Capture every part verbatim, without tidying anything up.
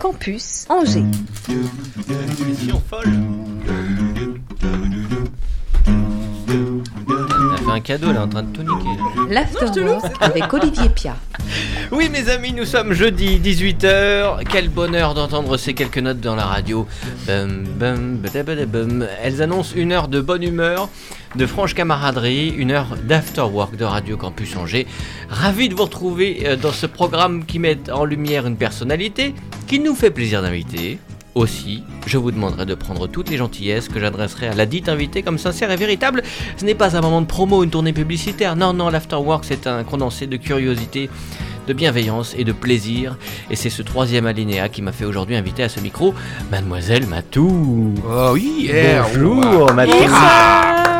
Campus Angers. Mission folle. Elle a fait un cadeau, elle est en train de tout niquer. L'Afterwork avec Olivier Pia. Oui mes amis, nous sommes jeudi dix-huit heures. Quel bonheur d'entendre ces quelques notes dans la radio. Bum, bum, badabadabum. Elles annoncent une heure de bonne humeur, de franche camaraderie, une heure d'afterwork de Radio Campus Angers. Ravi de vous retrouver dans ce programme qui met en lumière une personnalité qui nous fait plaisir d'inviter. Aussi, je vous demanderai de prendre toutes les gentillesses que j'adresserai à la dite invitée comme sincère et véritable. Ce n'est pas un moment de promo, une tournée publicitaire. Non, non, l'Afterwork, c'est un condensé de curiosité, de bienveillance et de plaisir. Et c'est ce troisième alinéa qui m'a fait aujourd'hui inviter à ce micro Mademoiselle Matou. Oh oui, yeah. Bonjour, Matou. Ira.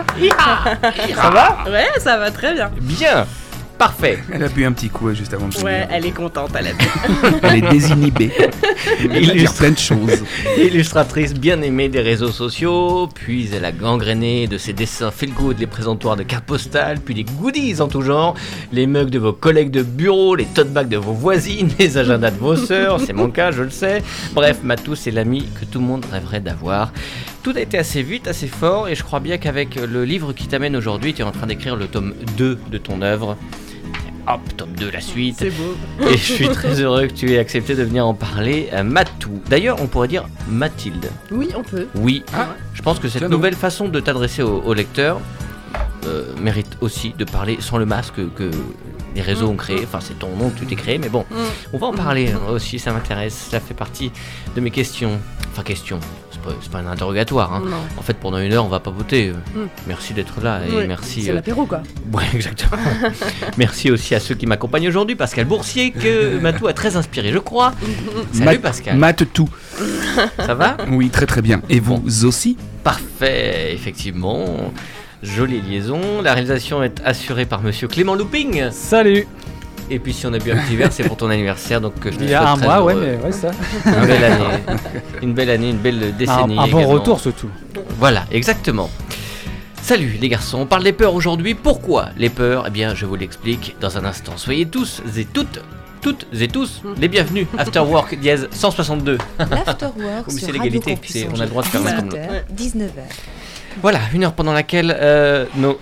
Ça va ? Ouais, ça va très bien. Bien. Parfait. Elle a bu un petit coup juste avant de venir. Ouais, elle est contente, elle a bu. Elle est désinhibée. Elle va dire plein de choses. Illustratrice bien aimée des réseaux sociaux, puis elle a gangréné de ses dessins feel good les présentoirs de cartes postales, puis les goodies en tout genre, les mugs de vos collègues de bureau, les tote bags de vos voisines, les agendas de vos sœurs, c'est mon cas, je le sais. Bref, Matou, c'est l'ami que tout le monde rêverait d'avoir. Tout a été assez vite, assez fort, et je crois bien qu'avec le livre qui t'amène aujourd'hui, tu es en train d'écrire le tome deux de ton œuvre. Hop, tome deux, la suite. C'est beau. Et je suis très heureux que tu aies accepté de venir en parler. Euh, Matou. D'ailleurs, on pourrait dire Mathilde. Oui, on peut. Oui. Ah, Je pense que cette tiens nouvelle façon de t'adresser au, au lecteur euh, mérite aussi de parler sans le masque que les réseaux ont créé. Enfin, c'est ton nom que tu t'es créé, mais bon, Mm. on va en parler hein, aussi, ça m'intéresse. Ça fait partie de mes questions. Enfin, questions. C'est pas, c'est pas un interrogatoire. Hein. Non. En fait, pendant une heure, on va papoter. Mm. Merci d'être là et Ouais, merci. C'est euh, l'apéro, quoi. Ouais, exactement. Merci aussi à ceux qui m'accompagnent aujourd'hui. Pascal Boursier, que Matou a très inspiré, je crois. Salut Mat- Pascal. Mate tout. Ça va ? Oui, très très bien. Et vous aussi? Parfait, effectivement. Jolie liaison. La réalisation est assurée par monsieur Clément Looping. Salut. Et puis si on a bu un petit verre, c'est pour ton anniversaire. Donc je te Il y a souhaite un très mois, ouais, heureux. mais ouais, ça. Une belle année. Une belle année, une belle Un, décennie. un bon également. retour surtout. Voilà, exactement. Salut les garçons, on parle des peurs aujourd'hui. Pourquoi les peurs ? Eh bien, je vous l'explique dans un instant. Soyez tous et toutes, toutes et tous les bienvenus. Afterwork dièse cent soixante-deux. L'Afterwork Oui, sur c'est Radio l'égalité, Campus c'est- on a Angers. le droit de faire ça comme dix-huit heures, dix-neuf heures. Voilà, une heure pendant laquelle euh, nos...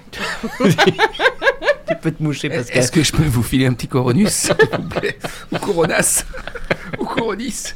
Tu peux te moucher Pascal. Est-ce que je peux vous filer un petit coronus, s'il vous plaît? Ou coronas? Ou coronis?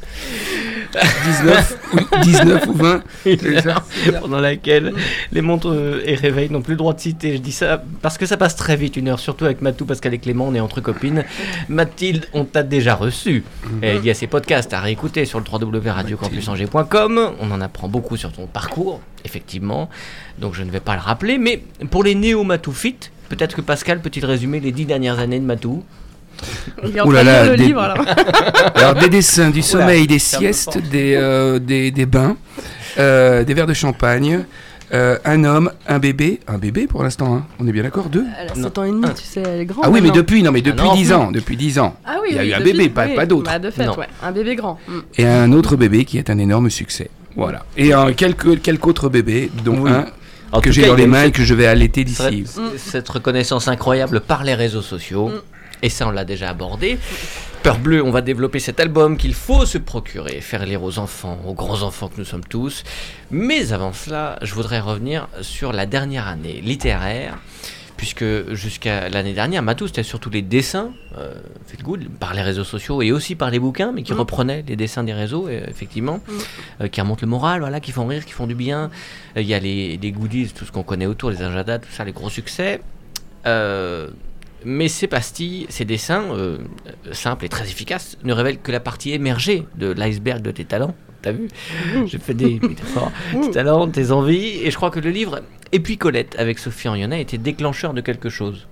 dix-neuf, ou, dix-neuf ou vingt? Une C'est ça. heure pendant laquelle les montres euh, et réveils n'ont plus le droit de citer. Je dis ça parce que ça passe très vite une heure, surtout avec Matou, Pascal et Clément, on est entre copines. Mathilde, on t'a déjà reçu. Et il y a ces podcasts à réécouter sur le w w w point radio campus angers point com. On en apprend beaucoup sur ton parcours, effectivement. Donc je ne vais pas le rappeler, mais pour les néo-Matoufites, peut-être que Pascal peut-il résumer les dix dernières années de Matou. Il est en Ouh là train de là, lire le des- livre, alors. Alors, des dessins, du sommeil, des ça me siestes, porte. des, euh, des, des bains, euh, des verres de champagne, euh, un homme, un bébé. Un bébé pour l'instant, hein. On est bien d'accord? Deux? Elle a Non. sept ans et demi, Un. tu sais, elle est grande. Ah oui, mais maintenant. depuis, non, mais depuis non, dix plus. ans. Depuis dix ans. Ah oui, il y a oui, eu un depuis- bébé, pas, oui. pas d'autre. Bah, de fait, Non. ouais. Un bébé grand. Mm. Et un autre bébé qui est un énorme succès. Voilà. Et un, quelques, quelques autres bébés, dont Oui. un En que tout j'ai cas, dans il y a les eu mains et cette- que je vais allaiter d'ici. cette, cette reconnaissance incroyable par les réseaux sociaux. Mm. Et ça, on l'a déjà abordé. Peur bleue, on va développer cet album qu'il faut se procurer, faire lire aux enfants, aux grands-enfants que nous sommes tous. Mais avant cela, je voudrais revenir sur la dernière année littéraire, puisque jusqu'à l'année dernière, Matou, c'était surtout les dessins, euh, feel good, par les réseaux sociaux et aussi par les bouquins, mais qui Mm. reprenaient les dessins des réseaux, euh, effectivement, Mm. euh, qui remontent le moral, voilà, qui font rire, qui font du bien. Euh, Il y a les, les goodies, tout ce qu'on connaît autour, les agendas, tout ça, les gros succès. Euh, mais ces pastilles, ces dessins, euh, simples et très efficaces, ne révèlent que la partie émergée de l'iceberg de tes talents. T'as vu ? J'ai fait des métaphores. Tes talents, tes envies. Et je crois que le livre Et puis Colette, avec Sophie Agnona, était déclencheur de quelque chose.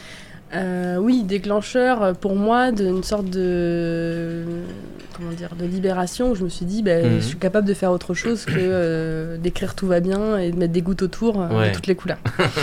Euh, oui, déclencheur euh, pour moi d'une sorte de comment dire de libération où je me suis dit ben, Mhm. je suis capable de faire autre chose que euh, d'écrire tout va bien et de mettre des gouttes autour euh, Ouais. de toutes les couleurs.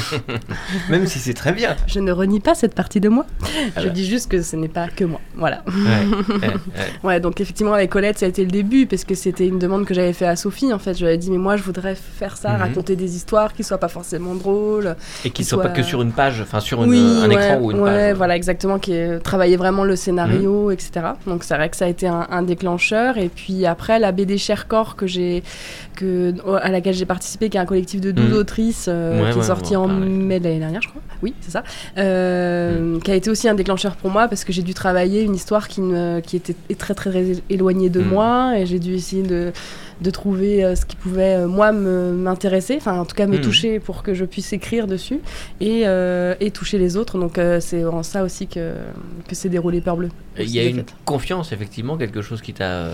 Même si c'est très bien. Je ne renie pas cette partie de moi. Ah je bah. dis juste que ce n'est pas que moi. Voilà. Ouais, ouais, ouais. Ouais, donc effectivement avec Colette ça a été le début parce que c'était une demande que j'avais fait à Sophie en fait. Je lui avais dit mais moi je voudrais faire ça, Mhm. raconter des histoires qui soient pas forcément drôles. Et qu'il Qu'il soit pas soit- que sur une page, enfin sur une- Oui, un ouais, écran ou une ouais, page. voilà exactement, qui est, travailler vraiment le scénario, et cetera. Donc c'est vrai que ça a été un, un déclencheur. Et puis après, la B D Chercorps que j'ai, que, à laquelle j'ai participé, qui est un collectif de douze mmh. autrices, euh, ouais, qui ouais, est sorti en mai de l'année dernière, je crois. Oui, c'est ça. Euh, mmh. Qui a été aussi un déclencheur pour moi, parce que j'ai dû travailler une histoire qui, me, qui était très, très, très éloignée de mmh. moi. Et j'ai dû essayer de... de trouver euh, ce qui pouvait, euh, moi, me, m'intéresser, enfin, en tout cas, me mmh. toucher pour que je puisse écrire dessus et, euh, et toucher les autres. Donc, euh, c'est en ça aussi que, que s'est déroulé Peur Bleue. Il y a une fait. confiance, effectivement, quelque chose qui t'a... Euh...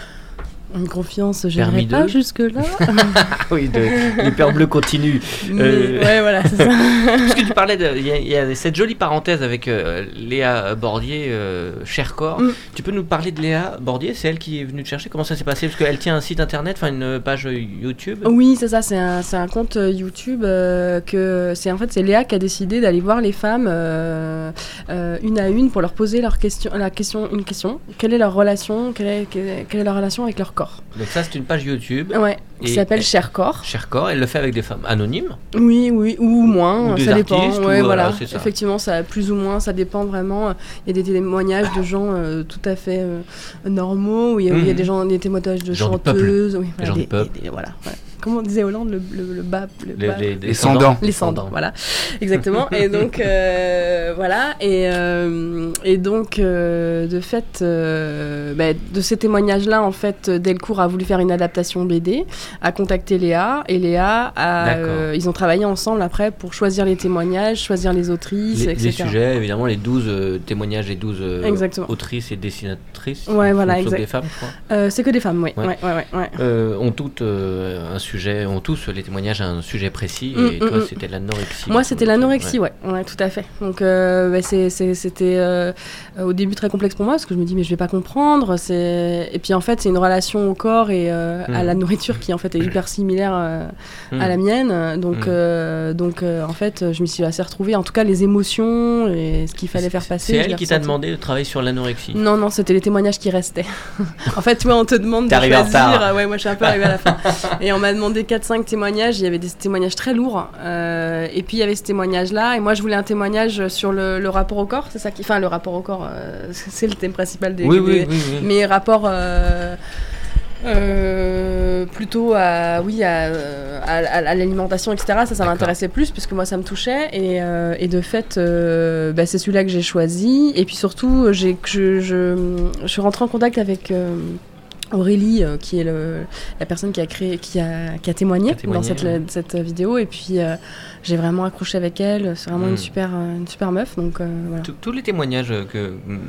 Une confiance, je n'irai pas jusque-là. Oui, de, les Peurs Bleues continuent. Mais, euh... Ouais, voilà, c'est ça. Parce que tu parlais, il y, y a cette jolie parenthèse avec euh, Léa Bordier, euh, Chercorps. Mm. Tu peux nous parler de Léa Bordier? C'est elle qui est venue te chercher? Comment ça s'est passé? Parce qu'elle tient un site internet, enfin une page YouTube. Oui, c'est ça, c'est un, c'est un compte YouTube euh, que c'est en fait c'est Léa qui a décidé d'aller voir les femmes euh, euh, une à une pour leur poser leur question, la question, une question. Quelle est leur relation? Quelle est, quelle, quelle est leur relation avec leur corps? Donc ça c'est une page YouTube. Ouais, qui s'appelle Chercorps. Chercorps, elle le fait avec des femmes anonymes. Oui, oui, ou moins, ou ça des dépend. Artistes, ouais, ou, voilà. voilà, ça. Effectivement, ça plus ou moins, ça dépend vraiment. Il y a des témoignages de gens euh, tout à fait euh, normaux, où il y a, mmh. il y a des gens, des témoignages de gens chanteuses, oui, voilà, des gens des, du peuple. Des, des, voilà, voilà. Comment on disait Hollande, le, le, le bas, le les, bas. Les, les, les cendants. Les cendants, voilà, exactement. Et donc, euh, voilà, et, euh, et donc, euh, de fait, euh, bah, de ces témoignages-là, en fait, Delcourt a voulu faire une adaptation B D, a contacté Léa, et Léa, a, euh, ils ont travaillé ensemble après pour choisir les témoignages, choisir les autrices, les, et cetera. Les sujets, évidemment, les douze euh, témoignages, les douze euh, autrices et dessinatrices. Ouais, voilà, exact. Des femmes, je crois. Euh, c'est que des femmes, oui. Ouais. Ouais, ouais, ouais, ouais. Euh, ont toutes euh, un sujet, ont tous les témoignages un sujet précis. Mmh, et toi, mmh. c'était l'anorexie. Moi, c'était l'anorexie, ouais. ouais, ouais, tout à fait. Donc, euh, bah, c'est, c'est, c'était euh, au début très complexe pour moi parce que je me dis mais je vais pas comprendre. C'est... Et puis en fait, c'est une relation au corps et euh, mmh. à la nourriture qui en fait est hyper similaire euh, mmh. à la mienne. Donc, mmh. euh, donc euh, en fait, je m'y suis assez retrouvée. En tout cas, les émotions et ce qu'il fallait faire passer. C'est elle qui t'a demandé de travailler sur l'anorexie? Non, non, c'était les témoignages qui restaient. En fait, tu vois, on te demande T'es de choisir. Euh, ouais, moi, je suis un peu arrivée à la fin. Et on m'a demandé quatre cinq témoignages. Il y avait des témoignages très lourds. Euh, et puis, il y avait ce témoignage-là. Et moi, je voulais un témoignage sur le, le rapport au corps. C'est ça qui... Enfin, le rapport au corps, euh, c'est le thème principal des... Oui, des... oui, oui, oui. Mais rapport... Euh... Euh, plutôt à oui à, à, à, à l'alimentation, etc. Ça, ça D'accord. m'intéressait plus puisque moi ça me touchait et, euh, et de fait euh, bah, c'est celui-là que j'ai choisi et puis surtout j'ai, je, je, je suis rentrée en contact avec euh, Aurélie euh, qui est le, la personne qui a créé qui a, qui a témoigné, qui a témoigné dans cette, ouais. cette vidéo et puis euh, j'ai vraiment accroché avec elle. C'est vraiment mmh. une super une super meuf donc euh, voilà. Tous les témoignages que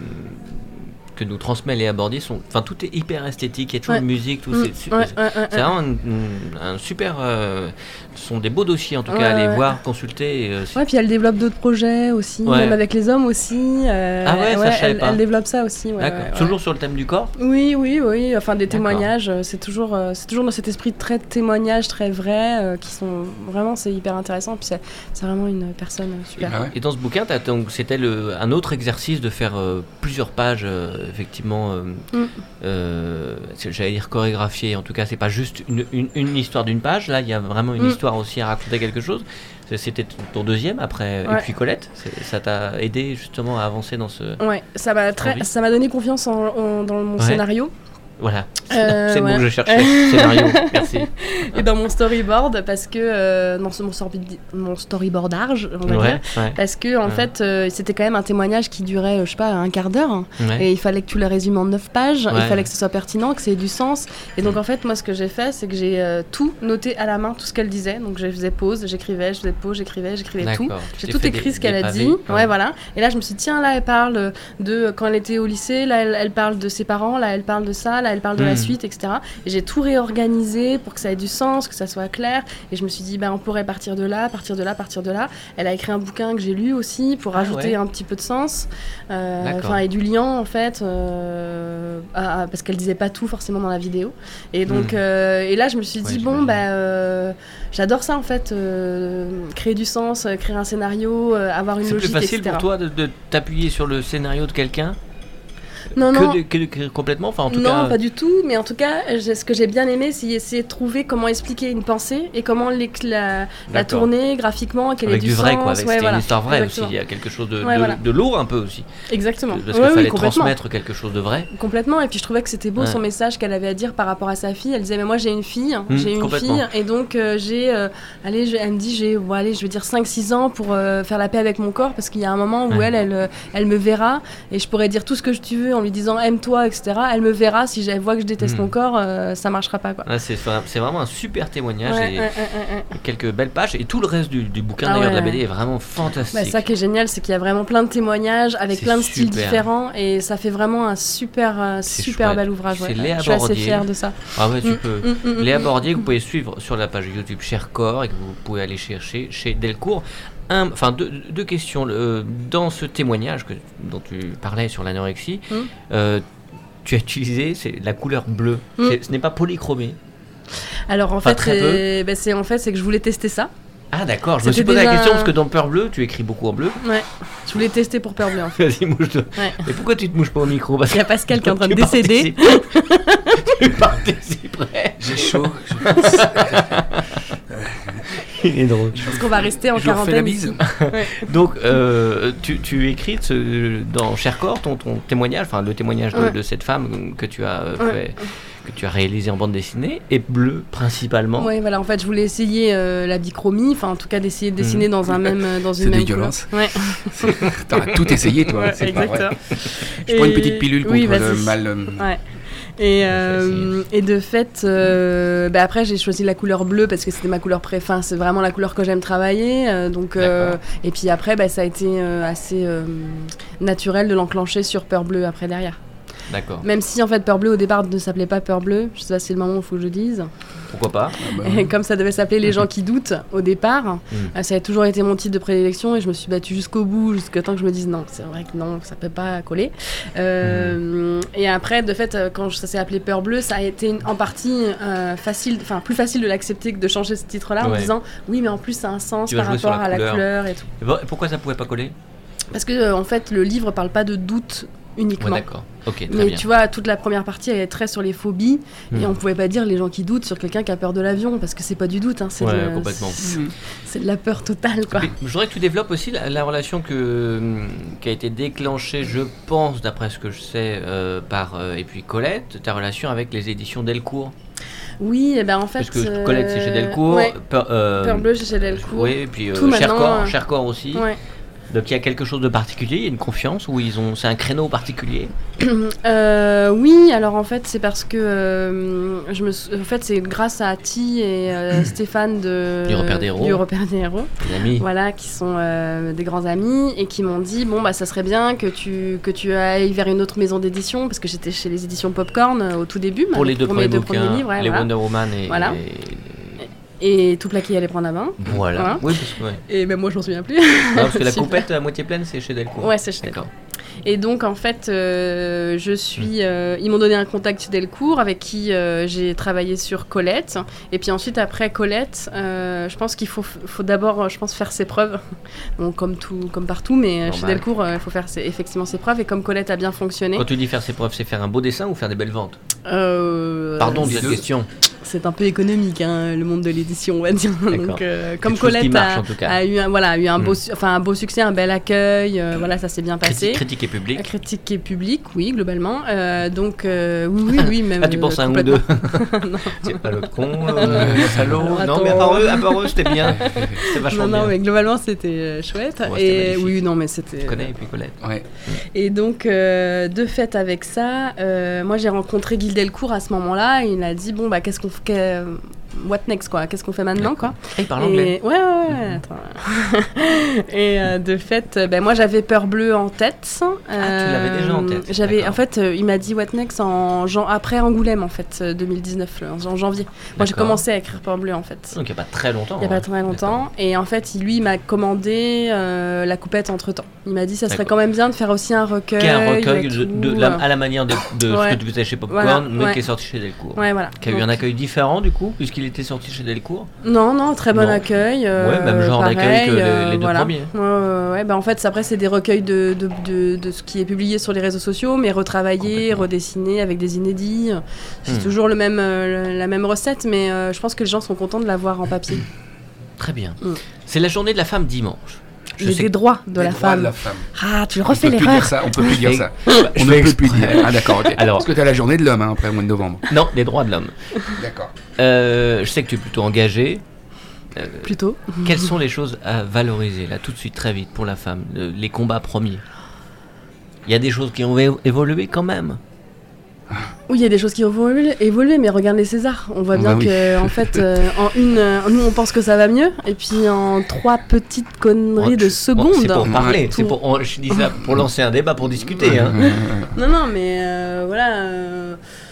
que nous transmet Léa Bordier sont, enfin tout est hyper esthétique, il y a toujours ouais. une musique, tout, mmh. c'est, c'est, ouais, c'est, ouais, ouais, c'est vraiment un, un super, euh, ce sont des beaux dossiers en tout ouais, cas à aller ouais. voir, consulter. Et, euh, ouais, puis elle développe d'autres projets aussi, ouais. même avec les hommes aussi. Euh, ah ouais, ouais, ça je savais elle, pas. Elle développe ça aussi. Ouais, D'accord. Ouais, toujours ouais. sur le thème du corps. Oui, oui, oui. Enfin des D'accord. témoignages, c'est toujours, c'est toujours dans cet esprit de très témoignages très vrais, euh, qui sont vraiment, c'est hyper intéressant. Puis c'est, c'est vraiment une personne super. Et, ouais. et dans ce bouquin, t'as, donc, c'était le, un autre exercice de faire euh, plusieurs pages, euh, effectivement. Euh, Mm. Euh, j'allais dire chorégraphié, en tout cas c'est pas juste une, une, une histoire d'une page, là il y a vraiment une mm. histoire aussi à raconter quelque chose. C'était ton deuxième après ouais. Et puis Colette, c'est, ça t'a aidé justement à avancer dans ce... Ouais, ça m'a, très, ça m'a donné confiance en, en, dans mon ouais. scénario. Voilà, euh, c'est le ouais. mot que je cherchais, scénario, merci. Et dans mon storyboard, parce que, euh, dans ce, mon, story, mon storyboardage, on va ouais, dire, ouais. parce que, en ouais. fait, euh, c'était quand même un témoignage qui durait, je sais pas, un quart d'heure, ouais. et il fallait que tu le résumes en neuf pages, ouais. il fallait que ce soit pertinent, que ça ait du sens, et donc, en fait, moi, ce que j'ai fait, c'est que j'ai euh, tout noté à la main, tout ce qu'elle disait, donc je faisais pause, j'écrivais, je faisais pause, j'écrivais, j'écrivais D'accord. tout, j'ai tout écrit des, ce qu'elle a dit, ouais. ouais, voilà, et là, je me suis dit, tiens, là, elle parle de quand elle était au lycée, là, elle, elle parle de ses parents, là, elle parle de ça, là, elle parle de mmh. la suite, et cetera. Et j'ai tout réorganisé pour que ça ait du sens, que ça soit clair. Et je me suis dit, bah, on pourrait partir de là, partir de là, partir de là. Elle a écrit un bouquin que j'ai lu aussi pour ah, rajouter ouais. un petit peu de sens. Euh, et du lien, en fait, euh, à, à, parce qu'elle disait pas tout forcément dans la vidéo. Et donc, mmh. euh, et là, je me suis dit, ouais, bon, bah, euh, j'adore ça, en fait, euh, créer du sens, créer un scénario, euh, avoir une C'est logique, plus facile et cetera. pour toi de, de t'appuyer sur le scénario de quelqu'un Non, que non. de- que d'écrire complètement, enfin en tout non, cas. pas du tout, mais en tout cas, j'ai- ce que j'ai bien aimé, c'est essayer de trouver comment expliquer une pensée et comment les- la, la D'accord. tourner graphiquement, qu'elle ait Avec du, du vrai, sens. quoi. Avec ouais, c'était voilà. une histoire vraie Exactement. aussi. Il y a quelque chose de, Ouais, de, voilà. de lourd un peu aussi. Exactement. Parce qu'il Ouais, oui, fallait complètement. transmettre quelque chose de vrai. Complètement, et puis je trouvais que c'était beau Ouais. son message qu'elle avait à dire par rapport à sa fille. Elle disait, mais moi j'ai une fille, Mmh, j'ai une complètement. fille, et donc euh, j'ai, euh, allez, je- elle me dit, j'ai, bon, allez, je vais dire cinq six ans pour euh, faire la paix avec mon corps, parce qu'il y a un moment où Ouais. elle, elle, euh, elle me verra, et je pourrais dire tout ce que tu veux en lui disant, aime-toi, et cetera. Elle me verra, si elle voit que je déteste Mmh. mon corps, euh, ça marchera pas, quoi. Ah, c'est, vra- c'est vraiment un super témoignage Ouais, et ouais, ouais, ouais. quelques belles pages. Et tout le reste du, du bouquin Ah d'ailleurs ouais. de la B D est vraiment fantastique. Bah, ça qui est génial, c'est qu'il y a vraiment plein de témoignages avec C'est plein de styles super. différents, et ça fait vraiment un super, euh, C'est super chouette. bel ouvrage. C'est Ouais. Léa Je suis assez Bordier. fière de ça. Ah ouais, tu Mm, peux. mm, mm, Léa mm, Bordier, que mm. vous pouvez suivre sur la page YouTube Cher Corps et que vous pouvez aller chercher chez Delcourt. Un, enfin, deux, deux questions. Le- dans ce témoignage que, dont tu parlais sur l'anorexie, Mm. euh, tu as utilisé c'est la couleur bleue. Mm. C'est- ce n'est pas polychromé. Alors en Enfin, fait, très c'est, bah, c'est en fait, c'est que je voulais tester ça. Ah d'accord, je me C'était suis posé la déjà- question parce que dans Peur Bleu, tu écris beaucoup en bleu. Ouais. Je voulais tester pour Peur Bleue en fait. Vas-y, mouche-toi. Ouais. Mais pourquoi tu te mouches pas au micro? Parce Il y a Pascal qui est en train de tu décéder. participes- tu participerais. J'ai chaud. Il est drôle. Parce qu'on va rester en Je leur fais la quarantaine. bise. Ouais. Donc, euh, tu, tu écris ce- dans Cher Corps ton, ton témoignage, enfin le témoignage de, Ouais. de cette femme que tu as euh, Ouais. fait, que tu as réalisé en bande dessinée, et bleu principalement. Ouais, voilà, en fait, je voulais essayer euh, la bichromie, enfin en tout cas d'essayer de dessiner dans un même euh, dans une C'est même dégueulasse. couleur. Ouais. T'auras tout essayé, toi. Ouais, c'est pas vrai. exactement. Je prends une Et- petite pilule contre oui, le vas-y. mal. euh, Ouais. Et, euh, et de fait, euh, bah après j'ai choisi la couleur bleue parce que c'était ma couleur préférée. Enfin, c'est vraiment la couleur que j'aime travailler. euh, donc, euh, D'accord. et puis après, bah, ça a été euh, assez euh, naturel de l'enclencher sur Peur Bleue après derrière. D'accord. Même si en fait Peur Bleue au départ ne s'appelait pas Peur Bleue. Je sais pas si c'est le moment où il faut que je dise. Pourquoi pas? ah bah, Et comme ça devait s'appeler Les gens qui doutent au départ, Mm. euh, ça a toujours été mon titre de prédilection et je me suis battue jusqu'au bout, jusqu'à temps que je me dise non, c'est vrai que non, ça peut pas coller. Euh, Et après, de fait, euh, quand ça s'est appelé Peur Bleue, ça a été une- en partie euh, facile, enfin plus facile de l'accepter que de changer ce titre-là en Ouais. disant oui, mais en plus ça a un sens Tu vas par jouer sur rapport la à la couleur. couleur et tout. Et bon, pourquoi ça pouvait pas coller? Parce que euh, en fait, le livre parle pas de doute Ouais, uniquement. d'accord. Ok, très Mais bien. tu vois, toute la première partie, elle est très sur les phobies, Mm. et on pouvait pas dire les gens qui doutent sur quelqu'un qui a peur de l'avion, parce que c'est pas du doute, hein, c'est, Ouais, de, complètement. c'est, mm. c'est de la peur totale, quoi. Mais je voudrais que tu développes aussi la, la relation que, hum, qui a été déclenchée, je pense, d'après ce que je sais, euh, par euh, et puis Colette, ta relation avec les éditions Delcourt. Oui, et ben en fait. Parce que Colette c'est chez Delcourt, Ouais, Peur, euh, Peur Bleue, c'est chez Delcourt. Oui, et puis euh, Tout Cher maintenant, Corps, euh, Cher Corps aussi. Ouais. Donc il y a quelque chose de particulier, il y a une confiance où ils ont, c'est un créneau particulier. Euh, oui, alors en fait, c'est parce que euh, je me, sou- en fait, c'est grâce à Ti et euh, Stéphane de Du Repère des Héros. du Repère des Héros, Les amis. voilà, qui sont euh, des grands amis et qui m'ont dit bon bah ça serait bien que tu que tu ailles vers une autre maison d'édition parce que j'étais chez les éditions Popcorn euh, au tout début Pour les deux mes premiers deux bouquins, premiers livres, ouais, les voilà. Wonder Woman et, Voilà. et- Et tout plaqué allait prendre la main. voilà. Voilà. Oui, parce que, ouais. Et même moi je m'en souviens plus. Non, parce que la Super. coupette à moitié pleine, c'est chez Delcourt. Ouais, c'est chez D'accord. Et donc en fait, euh, je suis, euh, ils m'ont donné un contact chez Delcourt avec qui euh, j'ai travaillé sur Colette. Et puis ensuite après Colette, euh, je pense qu'il faut, faut d'abord, je pense, faire ses preuves. Bon, comme tout, comme partout, mais euh, chez Normal. Delcourt, euh, il faut faire ses- effectivement ses preuves. Et comme Colette a bien fonctionné, Quand tu dis faire ses preuves, c'est faire un beau dessin ou faire des belles ventes? euh, Pardon de les cette deux. question. c'est un peu économique, hein, le monde de l'édition, on va dire. D'accord. Donc, euh, comme Quelque chose qui Colette marche, a, en tout cas. a eu, un, voilà, a eu un Mm. beau, su- enfin un beau succès, un bel accueil, euh, voilà, ça s'est bien passé. Critique, critique et public. La critique et public, oui, globalement. Euh, donc, euh, oui, oui, oui, même. Ah, tu penses à un ou deux? complètement. C'est pas le con, euh, le salaud. Alors, Non, mais à attends. part eux, à part eux, c'était bien. C'était vachement Non, non, bien. mais globalement, c'était euh, chouette. Ouais, c'était et magnifique. oui, non, mais c'était. Tu connais et puis Colette. Ouais. Et donc, euh, de fait, avec ça, euh, moi, j'ai rencontré Guy Delcourt à ce moment-là. Et il a dit bon, bah, qu'est-ce qu'on fait que- What next, quoi? Qu'est-ce qu'on fait maintenant, quoi? Ah, il parle Et- anglais. Ouais, ouais, ouais. Attends. Et euh, de fait, euh, ben, moi, j'avais Peur Bleue en tête. Ah, tu l'avais déjà en tête, J'avais, d'accord. en fait, euh, il m'a dit What next en jan- après Angoulême, en fait, euh, deux mille dix-neuf, en, en janvier. Moi, j'ai D'accord. commencé à écrire Peur Bleue, en fait. Donc il n'y a pas très longtemps. Il n'y a pas hein. très longtemps. Et en fait, il- lui, il m'a commandé euh, la coupette entre temps. Il m'a dit ça serait D'accord. quand même bien de faire aussi un recueil. Qui est un recueil et de, tout, de la- euh. à la manière de, de Ouais. ce que tu faisais chez Popcorn, Voilà, mais ouais. qui est sorti chez Delcourt. Ouais, voilà. Qui a eu Donc, un accueil différent du coup, puisqu'il qu'il était sorti chez Delcourt? Non, non, très bon non. accueil. Euh, ouais, même genre pareil, d'accueil que les, euh, les deux voilà. premiers. Ouais, ouais, ouais, bah en fait, après, c'est des recueils de, de, de, de ce qui est publié sur les réseaux sociaux, mais retravaillé, redessiné avec des inédits. C'est hmm. toujours le même, euh, la même recette, mais euh, je pense que les gens sont contents de l'avoir en papier. Très bien. Hmm. C'est la journée de la femme dimanche. Je les des droits de les la droits femme. de la femme. Ah, tu On refais peut plus l'erreur. dire ça, on peut plus dire ça. Bah, On je ne fais peut plus exprès. dire. Ah d'accord, ok. Alors- Parce que tu as la journée de l'homme hein, après le mois de novembre. Non, les droits de l'homme. D'accord. Euh, je sais que tu es plutôt engagé. Euh, Plutôt. quelles sont les choses à valoriser, là, tout de suite, très vite, pour la femme, le- les combats premiers? Il y a des choses qui ont é- évolué quand même. Oui, il y a des choses qui ont évolué, évolué, mais regarde les Césars. On voit Bah bien oui. que, en fait, euh, en une, euh, nous on pense que ça va mieux, et puis en trois petites conneries Ouais, de bon, secondes. c'est pour parler, Ouais. c'est pour, on- je dis ça pour lancer un débat, pour discuter. Hein. Non, non, mais euh, voilà. euh,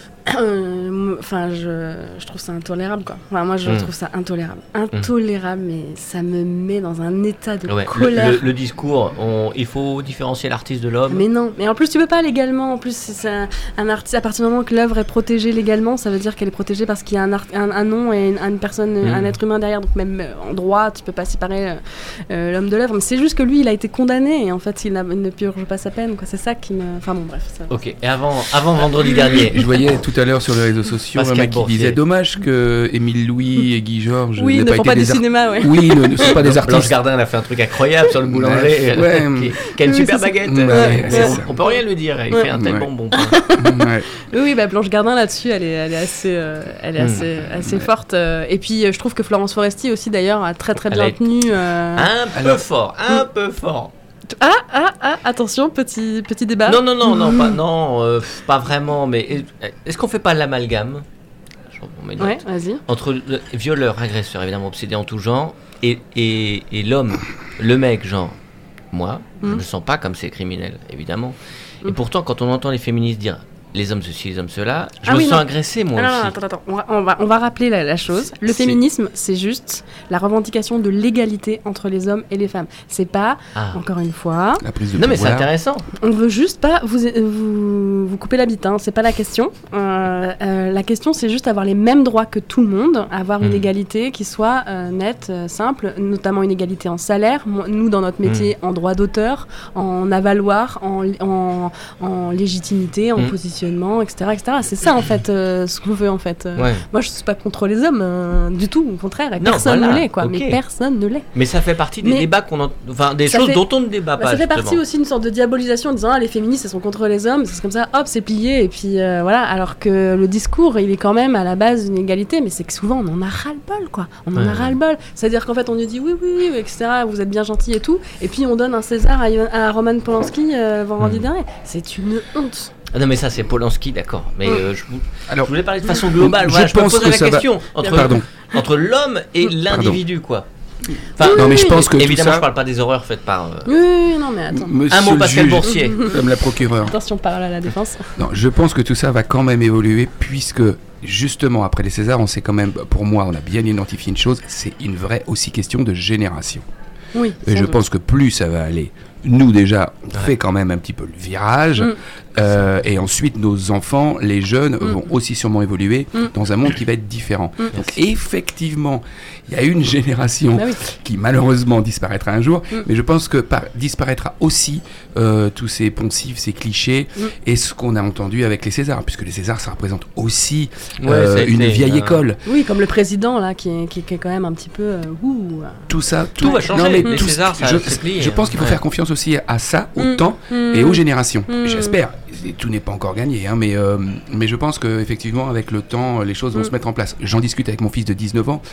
euh, Enfin, je, je trouve ça intolérable, quoi. Enfin, moi, je Mm. trouve ça intolérable. Intolérable, mais ça me met dans un état de Ouais, le, colère. le- le discours, on- il faut différencier l'artiste de l'homme. Mais non, mais en plus tu peux pas légalement. En plus, c'est un, un artiste. À partir du moment que l'œuvre est protégée légalement, ça veut dire qu'elle est protégée parce qu'il y a un, art- un, un nom et une, une personne, Mm. un être humain derrière. Donc même euh, en droit, tu peux pas séparer euh, euh, l'homme de l'œuvre. Mais c'est juste que lui, il a été condamné et en fait, il, n'a- il ne purge pas sa peine. Quoi. C'est ça qui me. Enfin bon, bref. Ça... Ok, et avant, avant vendredi dernier, Je voyais tout à l'heure sur les réseaux sociaux Pascal un mec qui Boursier. disait dommage que Émile Louis et Guy Georges Oui, n'aient ne pas font été pas du des art- cinéma, ouais. Oui, ne, ne sont pas des Blanche artistes. Gardin elle a fait un truc incroyable sur le boulanger, Ouais, euh, ouais. qui, qui a une Oui, super c'est ça. baguette. Ouais, euh, c'est on, ça. on peut rien lui dire, il Ouais. fait un tel Ouais. bonbon. Ouais. Oui, oui, bah Blanche Gardin là-dessus, elle est, elle est assez, euh, elle est Mm. assez, assez forte. euh, et puis, euh, je trouve que Florence Foresti aussi, d'ailleurs, a très très Elle bien a- tenu. euh, Un peu Alors- fort, un peu fort. Ah, ah, ah, attention, petit, petit débat. Non, non, non, non, pas, non euh, pff, pas vraiment, mais est- est-ce qu'on fait pas l'amalgame Je reprends mes notes. Ouais, vas-y. Entre le violeur, agresseur, évidemment obsédé en tout genre, et, et, et l'homme, le mec, genre, moi, je Mm. me sens pas comme ces criminels, évidemment. Et Mm. pourtant, quand on entend les féministes dire les hommes ceci, les hommes cela, je Ah me oui, sens non. agressé, moi Ah non, aussi. non, attends, attends, on va, on va, on va rappeler la, la chose. Le C'est- féminisme, c'est juste la revendication de l'égalité entre les hommes et les femmes. C'est pas, Ah. encore une fois, La prise de Non, mais c'est pouvoir. intéressant. on veut juste pas vous, vous, vous couper la bite, hein, c'est pas la question. Euh, euh, la question, c'est juste avoir les mêmes droits que tout le monde, avoir une Mm. égalité qui soit euh, nette, euh, simple, notamment une égalité en salaire. Moi, nous, dans notre métier, en droit d'auteur, en avaloir, en, en, en légitimité, en Mm. positionnement, et cetera, et cetera. C'est ça, en fait, euh, ce qu'on veut, en fait. Euh, Ouais. Moi, je suis pas contre les hommes, euh, du tout, au contraire, et Non, personne voilà, ne l'est, quoi. ok. Mais personne ne l'est. Mais ça fait partie des Mais- débats qu'on, ent- enfin des Ça choses fait- dont on ne débat Bah, pas. ça fait partie justement. aussi d'une sorte de diabolisation en disant ah, les féministes elles sont contre les hommes, c'est comme ça, hop, c'est plié, et puis euh, voilà. Alors que le discours il est quand même à la base d'une égalité, mais c'est que souvent on en a ras-le-bol, quoi. On en Ouais, a ras-le-bol. C'est-à-dire qu'en fait on nous dit oui, oui, oui, et cetera, vous êtes bien gentil et tout, et puis on donne un César à, Ivan- à Roman Polanski euh, vendredi Mm. dernier. C'est une honte. Ah non, mais ça, c'est Polanski, d'accord. Mais Mm. euh, je, vous- Alors, je voulais parler de façon globale. je Voilà, je me pense posais que la ça va- question entre, Pardon. entre l'homme et Mm. l'individu, quoi. Enfin, Non, mais je pense que tout évidemment, ça- je parle pas des horreurs faites par. euh, Oui, oui, non, mais attends. Monsieur Un mot, le Pascal juge, Boursier. Madame la procureure. Attention, parole à la défense. Non, je pense que tout ça va quand même évoluer puisque justement après les Césars, on sait quand même, pour moi, on a bien identifié une chose, c'est une vraie aussi question de génération. Oui. Et sans je doute. pense que plus ça va aller, nous déjà, on Ouais. fait quand même un petit peu le virage, Mm. euh, et ensuite nos enfants, les jeunes, Mm. vont aussi sûrement évoluer Mm. dans un monde qui va être différent. Mm. Donc effectivement, il y a une génération Bah oui. qui malheureusement disparaîtra un jour, Mm. mais je pense que par, disparaîtra aussi euh, tous ces poncifs, ces clichés, Mm. et ce qu'on a entendu avec les Césars, puisque les Césars, ça représente aussi Ouais, euh, ça a une été, vieille euh, école. Oui, comme le président là, qui est, qui, qui est quand même un petit peu. euh, ouh. Tout ça, Tout va changer. Les tout- Césars, ça je, se plie, je pense qu'il faut ouais. faire confiance aussi à ça, au Mm. temps Mm. et aux générations. Mm. J'espère. Et tout n'est pas encore gagné, hein, mais, euh, mais je pense qu'effectivement, avec le temps, les choses vont Mm. se mettre en place. J'en discute avec mon fils de dix-neuf ans.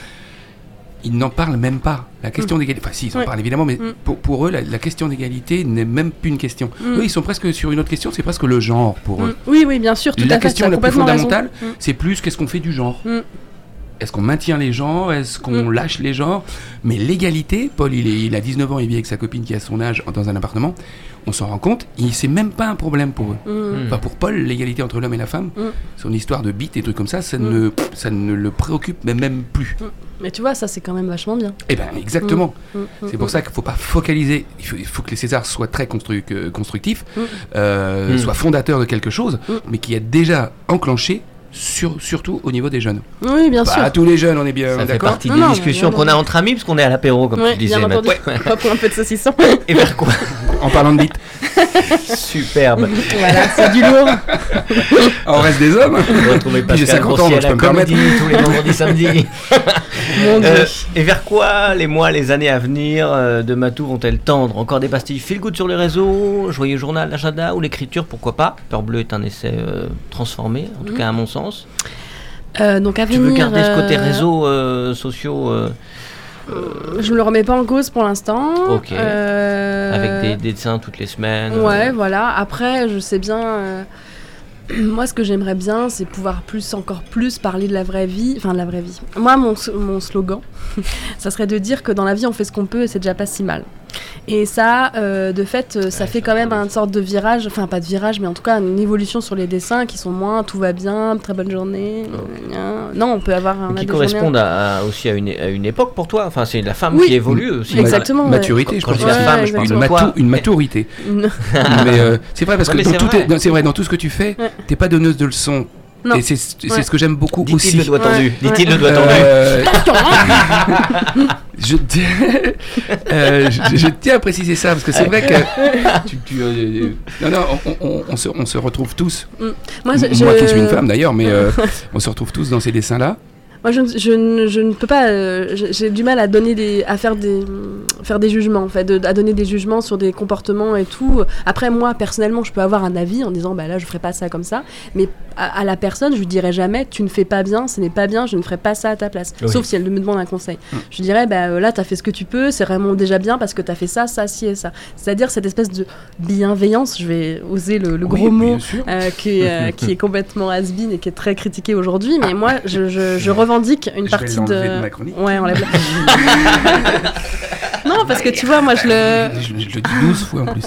Ils n'en parlent même pas. La question d'égalité. Enfin, si, ils en Ouais. parlent évidemment, mais Mm. pour, pour eux, la, la question d'égalité n'est même plus une question. Mm. Eux, ils sont presque sur une autre question, c'est presque le genre pour eux. Mm. Oui, oui, bien sûr. Tout La à fait, question tu as la plus complètement raison. fondamentale, Mm. c'est plus qu'est-ce qu'on fait du genre. Mm. Est-ce qu'on maintient les genres? Est-ce qu'on Mm. lâche les genres? Mais l'égalité, Paul, il, est, il a dix-neuf ans, il vit avec sa copine qui a son âge dans un appartement. On s'en rend compte, il- c'est même pas un problème pour eux. Mm. Mm. Enfin, pour Paul, l'égalité entre l'homme et la femme, Mm. son histoire de bite et trucs comme ça, ça, Mm. ne, ça ne le préoccupe mais même plus. Mais tu vois, ça c'est quand même vachement bien. Eh bien, exactement. Mm. Mm. C'est pour ça qu'il ne faut pas focaliser. Il faut, il faut que les Césars soient très constru- que- constructifs, Mm. euh, Mm. soient fondateurs de quelque chose, Mm. mais qui est déjà enclenché sur, surtout au niveau des jeunes. Oui, bien bah, sûr. À tous les jeunes, on est bien ça d'accord. Ça fait partie non, des non, discussions bien qu'on a entendu. entre amis, parce qu'on est à l'apéro, comme ouais, tu disais. Bien entendu. Ouais. On va prendre un peu de saucisson. Et vers quoi? En parlant de bite. Superbe. Voilà, c'est du lourd. On reste des hommes. Vous retrouvez Puis j'ai Pascal cinquante ans, Grossi donc à je la peux me permettre. comédie tous les vendredis, samedis. Mon Dieu. Euh, et vers quoi les mois, les années à venir euh, de Matou vont-elles tendre? Encore des pastilles feel good sur les réseaux, joyeux journal, agenda ou l'écriture, pourquoi pas? Peur bleue est un essai euh, transformé, en tout mmh. cas à mon sens. Euh, donc à tu venir, veux garder ce côté euh... réseaux euh, sociaux euh... Je me le remets pas en cause pour l'instant. Ok. Euh... Avec des, des dessins toutes les semaines. Ouais, euh... voilà. Après, je sais bien. Euh... Moi, ce que j'aimerais bien, c'est pouvoir plus, encore plus parler de la vraie vie. Enfin, de la vraie vie. Moi, mon, mon slogan, ça serait de dire que dans la vie, on fait ce qu'on peut et c'est déjà pas si mal. Et ça, euh, de fait, euh, ça ouais, fait ça quand même parle. une sorte de virage, enfin pas de virage, mais en tout cas une évolution sur les dessins qui sont moins tout va bien, très bonne journée. Okay. euh, non, on peut avoir un. Qui correspondent à, à, aussi à une, à une époque pour toi. Enfin, c'est la femme oui. qui évolue aussi. Exactement. Ma- maturité, ouais. je Quand pense. je dis la femme, je parle une, de matou- toi. une maturité. mais euh, c'est vrai parce ouais, que mais dans c'est, tout vrai. Est, non, c'est vrai dans tout ce que tu fais, ouais. t'es pas donneuse de leçons. Non. Et c'est, c'est ouais. ce que j'aime beaucoup Dit-il aussi. le doigt tendu. Ouais. Dit-il ouais. le doigt tendu. Euh, je, euh, je, je tiens à préciser ça parce que c'est vrai que tu, tu, euh, non non on, on, on, se, on se retrouve tous. Mm. Moi, je, Moi je... qui suis une femme d'ailleurs, mais euh, on se retrouve tous dans ces dessins là. Moi, je, je, je, je ne peux pas. Euh, j'ai du mal à donner des, à faire des, faire des jugements, en fait, de, à donner des jugements sur des comportements et tout. Après, moi, personnellement, je peux avoir un avis en disant, bah là, je ferai pas ça comme ça. Mais à, à la personne, je lui dirai jamais, tu ne fais pas bien, ce n'est pas bien, je ne ferai pas ça à ta place. Oui. Sauf si elle me demande un conseil. Mmh. Je lui dirais, bah là, t'as fait ce que tu peux, c'est vraiment déjà bien parce que t'as fait ça, ça, ci et ça. C'est-à-dire cette espèce de bienveillance, je vais oser le, le gros oui, mot, euh, qui, euh, qui est complètement has-been et qui est très critiqué aujourd'hui. Mais moi, je, je, je revendique une je partie vais de... de ma chronique. Ouais, on l'a. Non, parce que tu vois, moi je le. Je, je, je le dis douze fois en plus.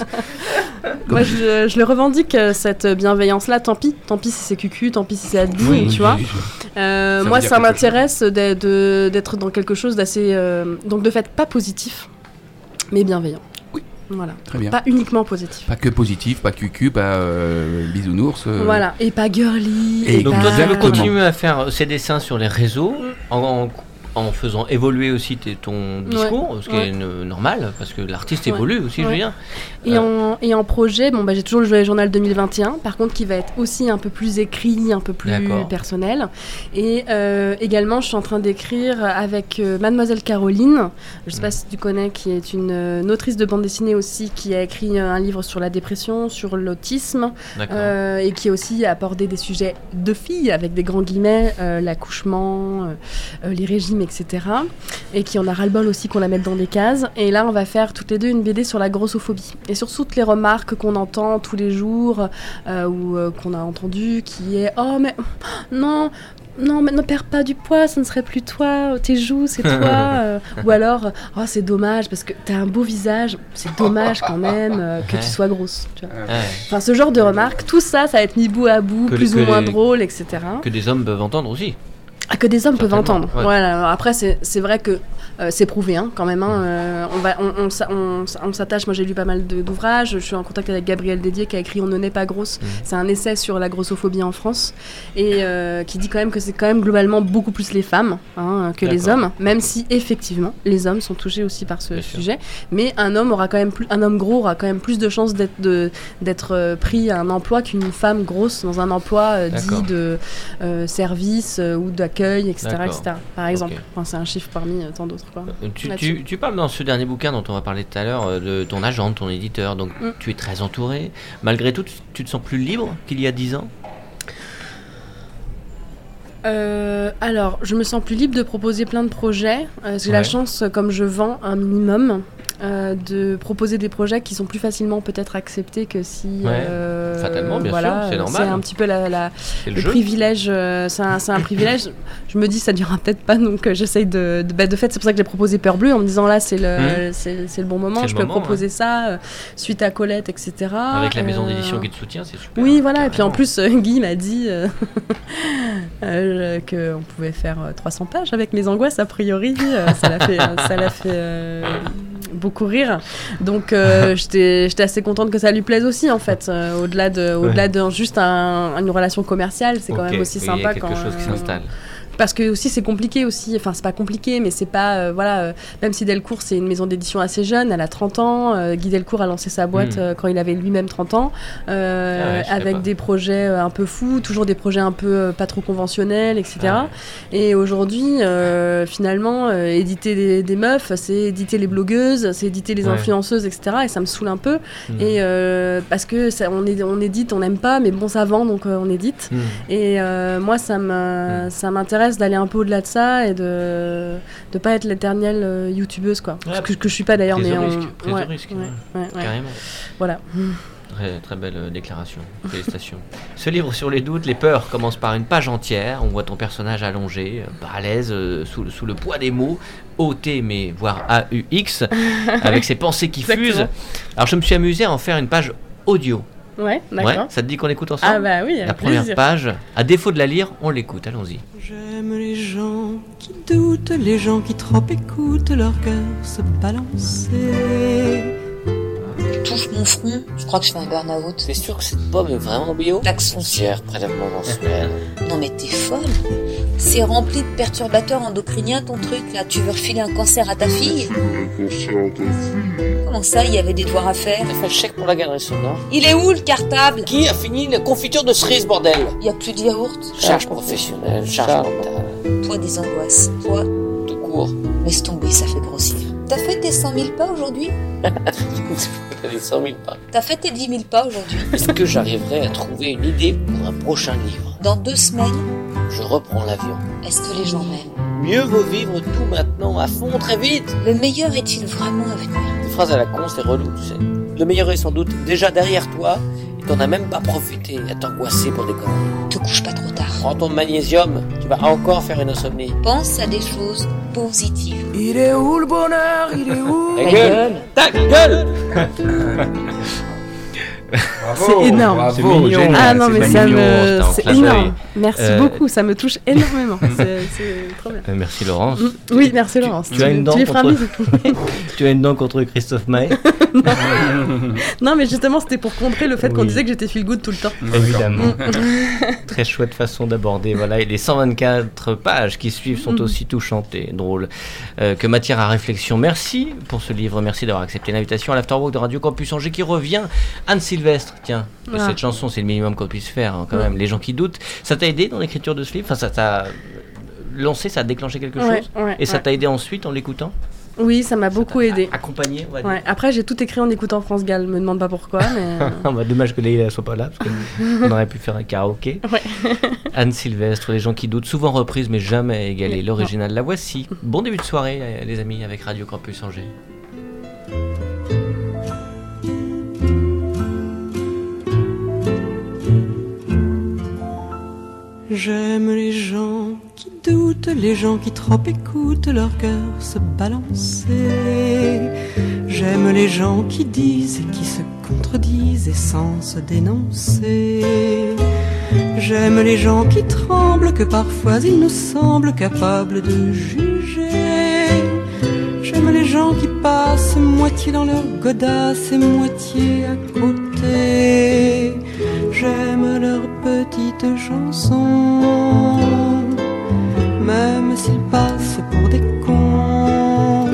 Moi je, je le revendique, cette bienveillance-là. Tant pis, tant pis si c'est cucu, tant pis si c'est admis, oui, tu vois. Euh, ça moi, ça m'intéresse de, de, d'être dans quelque chose d'assez. Euh, donc de fait, pas positif, mais bienveillant. Oui. Voilà. Très bien. Pas uniquement positif. Pas que positif, pas cucu, pas euh, bisounours. Euh... Voilà. Et pas girly. Et, et donc pas... toi, tu veux continuer à faire ces dessins sur les réseaux en, en, en faisant évoluer aussi tes, ton discours, ouais. ce qui ouais. est une, normal, parce que l'artiste ouais. évolue aussi, ouais. je veux dire. Et, euh... en, et en projet, bon, bah, j'ai toujours le Joyeux Journal deux mille vingt et un, par contre, qui va être aussi un peu plus écrit, un peu plus D'accord. personnel. Et euh, également, je suis en train d'écrire avec euh, Mademoiselle Caroline, je ne sais mmh. pas si tu connais, qui est une, une autrice de bande dessinée aussi, qui a écrit un livre sur la dépression, sur l'autisme, euh, et qui a aussi abordé des sujets de filles, avec des grands guillemets, euh, l'accouchement, euh, les régimes, et cetera. Et qui en a ras-le-bol aussi qu'on la mette dans des cases. Et là, on va faire toutes les deux une B D sur la grossophobie. Et sur toutes les remarques qu'on entend tous les jours, euh, ou euh, qu'on a entendues, qui est « Oh, mais non !» Non, mais ne perds pas du poids, ce ne serait plus toi, tes joues, c'est toi. euh, ou alors, oh, c'est dommage parce que t'as un beau visage, c'est dommage quand même euh, que tu sois grosse. Tu vois. Ouais. Enfin, ce genre de remarques, tout ça, ça va être mis bout à bout, que plus les, ou moins les, drôle, et cetera. Que des hommes peuvent entendre aussi. Ah, que des hommes peuvent entendre. Ouais. Voilà. Alors après, c'est, c'est vrai que euh, c'est prouvé, hein, quand même. Hein, euh, on, va, on, on, on, on s'attache. Moi, j'ai lu pas mal de, d'ouvrages. Je suis en contact avec Gabrielle Dédier qui a écrit On ne naît pas grosse. Mmh. C'est un essai sur la grossophobie en France et euh, qui dit quand même que c'est quand même globalement beaucoup plus les femmes hein, que D'accord. les hommes, même si effectivement les hommes sont touchés aussi par ce Bien sujet. Sûr. Mais un homme aura quand même plus, un homme gros aura quand même plus de chances d'être, de, d'être euh, pris à un emploi qu'une femme grosse dans un emploi euh, dit de euh, service euh, ou d'accueil, et cetera, et cetera. Par exemple, okay. enfin, c'est un chiffre parmi euh, tant d'autres. Quoi, tu, tu, tu parles dans ce dernier bouquin dont on va parler tout à l'heure euh, de ton agent, de ton éditeur, donc mm. tu es très entouré. Malgré tout, tu, tu te sens plus libre qu'il y a dix ans ? Euh, alors, je me sens plus libre de proposer plein de projets. Euh, j'ai ouais. la chance, comme je vends un minimum, euh, de proposer des projets qui sont plus facilement peut-être acceptés que si... Ouais. Euh, Fatalement, bien voilà, sûr, c'est normal. C'est un petit peu la, la, le, le privilège. Euh, c'est, un, c'est un privilège. Je me dis, ça ne durera peut-être pas, donc euh, j'essaye de... De, bah, de fait, c'est pour ça que j'ai proposé Peur Bleue, en me disant, là, c'est le, mmh. c'est, c'est le bon moment, c'est je peux moment, proposer ouais. ça, euh, suite à Colette, et cetera. Avec la maison d'édition qui te soutient, c'est super. Oui, voilà, carrément. Et puis en plus, euh, Guy m'a dit... Euh, euh, qu'on pouvait faire trois cents pages avec mes angoisses, a priori. Euh, ça l'a fait, ça l'a fait euh, beaucoup rire. Donc euh, j'étais, j'étais assez contente que ça lui plaise aussi en fait. Euh, au-delà de, au-delà ouais. de juste un, une relation commerciale, c'est okay. quand même aussi oui, sympa il y a quelque quand chose qui euh, s'installe. Parce que aussi c'est compliqué aussi, enfin c'est pas compliqué mais c'est pas, euh, voilà, euh, même si Delcourt c'est une maison d'édition assez jeune, elle a trente ans, euh, Guy Delcourt a lancé sa boîte mmh. euh, quand il avait lui-même trente ans, euh, ah ouais, avec des projets euh, un peu fous, toujours des projets un peu euh, pas trop conventionnels, et cetera. Ah ouais. Et aujourd'hui, euh, finalement, euh, éditer des, des meufs, c'est éditer les blogueuses, c'est éditer les ouais. influenceuses, et cetera. Et ça me saoule un peu, mmh. et euh, parce que ça, on, est, on édite, on n'aime pas, mais bon ça vend donc euh, on édite. Mmh. Et euh, moi ça, me, mmh. ça m'intéresse d'aller un peu au-delà de ça et de de pas être l'éternelle euh, youtubeuse quoi. Ouais, que, que je suis pas d'ailleurs mais on... prise ouais, de risque, ouais, ouais, ouais, carrément. Voilà. Très, très belle euh, déclaration, félicitations. Ce livre sur les doutes, les peurs commence par une page entière. On voit ton personnage allongé, euh, à l'aise, euh, sous, sous le poids des mots, O T mais voire A U X, avec ses pensées qui fusent. Alors je me suis amusé à en faire une page audio. Ouais, d'accord. Ouais, ça te dit qu'on écoute ensemble ? Ah bah oui, la première plaisir. Page, à défaut de la lire, on l'écoute, allons-y. J'aime les gens qui doutent, les gens qui trop écoutent leur cœur se balancer. Touche mon front, je crois que je fais un burn-out. C'est sûr que cette pomme est vraiment bio ? Taxe foncière, prélèvement mensuel. Non mais t'es folle. C'est rempli de perturbateurs endocriniens ton truc là. Tu veux refiler un cancer à ta fille ? Comment ça, il y avait des devoirs à faire ? T'as fait le chèque pour la galerie sonore ? Il est où le cartable ? Qui a fini la confiture de cerise, bordel ? Il y a plus de yaourt. Charge professionnelle, charge mentale. Toi des angoisses, toi tout court. Laisse tomber, ça fait grossir. T'as fait tes cent mille pas aujourd'hui ? T'as fait cent mille pas. T'as fait tes dix mille pas aujourd'hui ? Est-ce que j'arriverai à trouver une idée pour un prochain livre ? Dans deux semaines, je reprends l'avion. Est-ce que les gens m'aiment ? Mieux vaut vivre tout maintenant, à fond, très vite. Le meilleur est-il vraiment à venir ? Une phrase à la con, c'est relou, tu sais. Le meilleur est sans doute déjà derrière toi et t'en as même pas profité à t'angoisser pour des conneries. Te couche pas trop tard. Prends ton magnésium, tu vas encore faire une insomnie. Pense à des choses positives. Il est où le bonheur ? Il est où ? Ta gueule ! Ta gueule ! Bravo, c'est énorme. Bravo, c'est mignon. Génial, ah non, c'est mais ça mignon, me. c'est C'est un énorme. Merci euh... beaucoup, ça me touche énormément. c'est, c'est trop bien. Euh, merci Laurence. Mm, oui, merci Laurence. Tu, tu, as une dent tu contre... tu as une dent contre Christophe Maé. non. non, mais justement, c'était pour contrer le fait oui. qu'on disait que j'étais feel good tout le temps. Évidemment. Très chouette façon d'aborder. Voilà, et les cent vingt-quatre pages qui suivent sont mm. aussi touchantes et drôles euh, que matière à réflexion. Merci pour ce livre. Merci d'avoir accepté l'invitation à l'Afterwork de Radio Campus Angers qui revient. Anne Sylvestre, tiens, ah. cette chanson, c'est le minimum qu'on puisse faire hein, quand mm. même. Les gens qui doutent. Ça t'a aidé dans l'écriture de ce livre ? Enfin, ça t'a lancé, ça a déclenché quelque ouais, chose ouais, et ça ouais. t'a aidé ensuite en l'écoutant ? Oui, ça m'a ça beaucoup aidé. Accompagné, on va dire. Ouais. Après, j'ai tout écrit en écoutant France Gall. Me demande pas pourquoi, mais. bah, dommage que Leïla soit pas là, parce qu'on aurait pu faire un karaoké. Ouais. Anne Sylvestre, les gens qui doutent, souvent reprise, mais jamais égalée. L'original, la voici. Bon début de soirée, les amis, avec Radio Campus Angers. J'aime les gens qui doutent, les gens qui trop écoutent leur cœur se balancer. J'aime les gens qui disent et qui se contredisent et sans se dénoncer. J'aime les gens qui tremblent, que parfois ils nous semblent capables de juger. J'aime les gens qui passent moitié dans leur godasse et moitié à côté. J'aime leurs petites chansons, même s'ils passent pour des cons.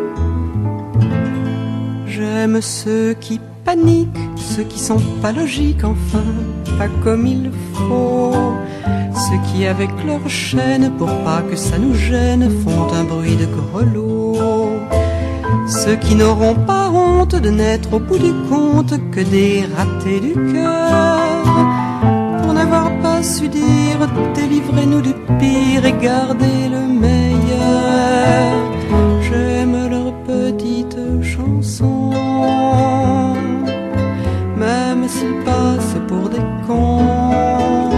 J'aime ceux qui paniquent, ceux qui sont pas logiques, enfin, pas comme il faut. Ceux qui avec leur chaîne, pour pas que ça nous gêne, font un bruit de grelot. Ceux qui n'auront pas honte de n'être au bout du compte que des ratés du cœur. Pour n'avoir pas su dire délivrez-nous du pire et gardez le meilleur. J'aime leurs petites chansons, même s'ils passent pour des cons.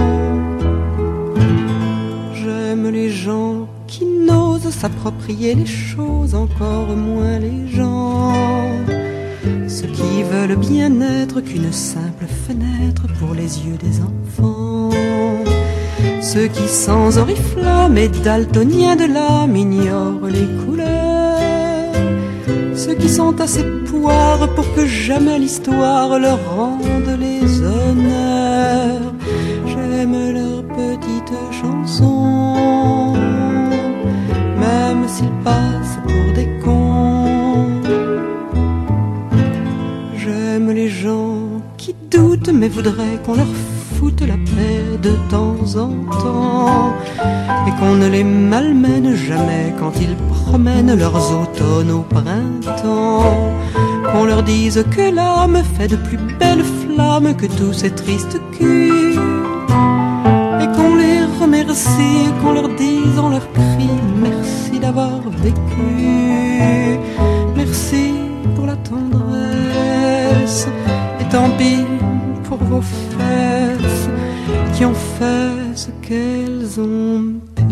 J'aime les gens qui n'osent s'approprier les choses, encore moins les gens. Ceux qui veulent bien être qu'une simple fenêtre pour les yeux des enfants. Ceux qui sans oriflamme et daltoniens de l'âme ignorent les couleurs. Ceux ceux qui sont assez poires pour que jamais l'histoire leur rende les honneurs. J'aime leurs petites chansons, même s'ils passent pour des cons. J'aime les gens qui doutent mais voudraient qu'on leur foute la paix de temps en temps, et qu'on ne les malmène jamais quand ils promènent leurs automnes au printemps. Qu'on leur dise que l'âme fait de plus belles flammes que tous ces tristes culs, et qu'on les remercie, qu'on leur dise en leur cri merci d'avoir vécu, merci pour la tendresse, et tant pis pour vos fesses qui ont fait ce qu'elles ont pu.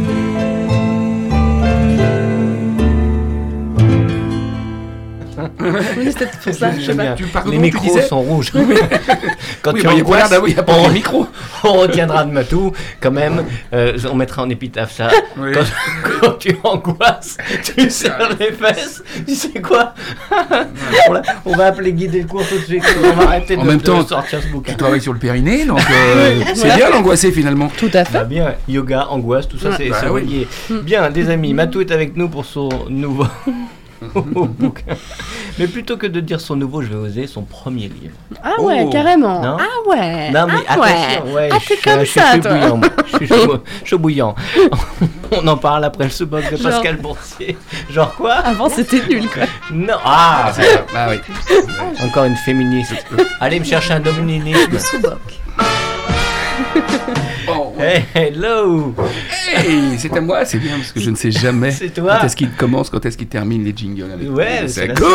Oui, c'était pour ça, je sais pas. Tu parles Les comment, tu micros disais sont rouges. Quand Oui, tu bah, il y a pas l'air angoisses, d'avoir- il y a pas on, de micro. on retiendra de Matou quand même. Euh, on mettra en épitaphe ça. Oui. Quand, quand tu angoisses, tu serres les fesses. Tu sais quoi? on, la- on va appeler Guy Delcourt tout de suite. On va arrêter En de, même de temps, sortir ce bouquin. Tu travailles sur le périnée, donc euh, c'est bien d'angoisser finalement. Tout à Bah fait. bien, yoga, angoisse, tout ça Ouais. c'est Bah c'est oui. relié. Bien, des amis, Matou est avec nous pour son nouveau bouquin. Mais plutôt que de dire son nouveau, je vais oser son premier livre. Ah ouais, Oh. carrément. Non. Ah ouais. Non mais ah attention, ouais. ouais, Ah, je t'es suis- comme je suis ça, chaud toi. bouillant, moi. Je suis chaud, chaud bouillant. On en parle après le sous-boc de Genre- Pascal Boursier. Genre quoi? Avant, c'était nul, quoi. Non. Ah, Ah oui. encore une féministe. Allez me chercher un dominisme. Sous-boc. Oh, Hey, hello. hey, c'est à moi, c'est bien parce que je ne sais jamais C'est toi. quand est-ce qu'il commence, quand est-ce qu'il termine les jingles. Avec Ouais, c'est la good.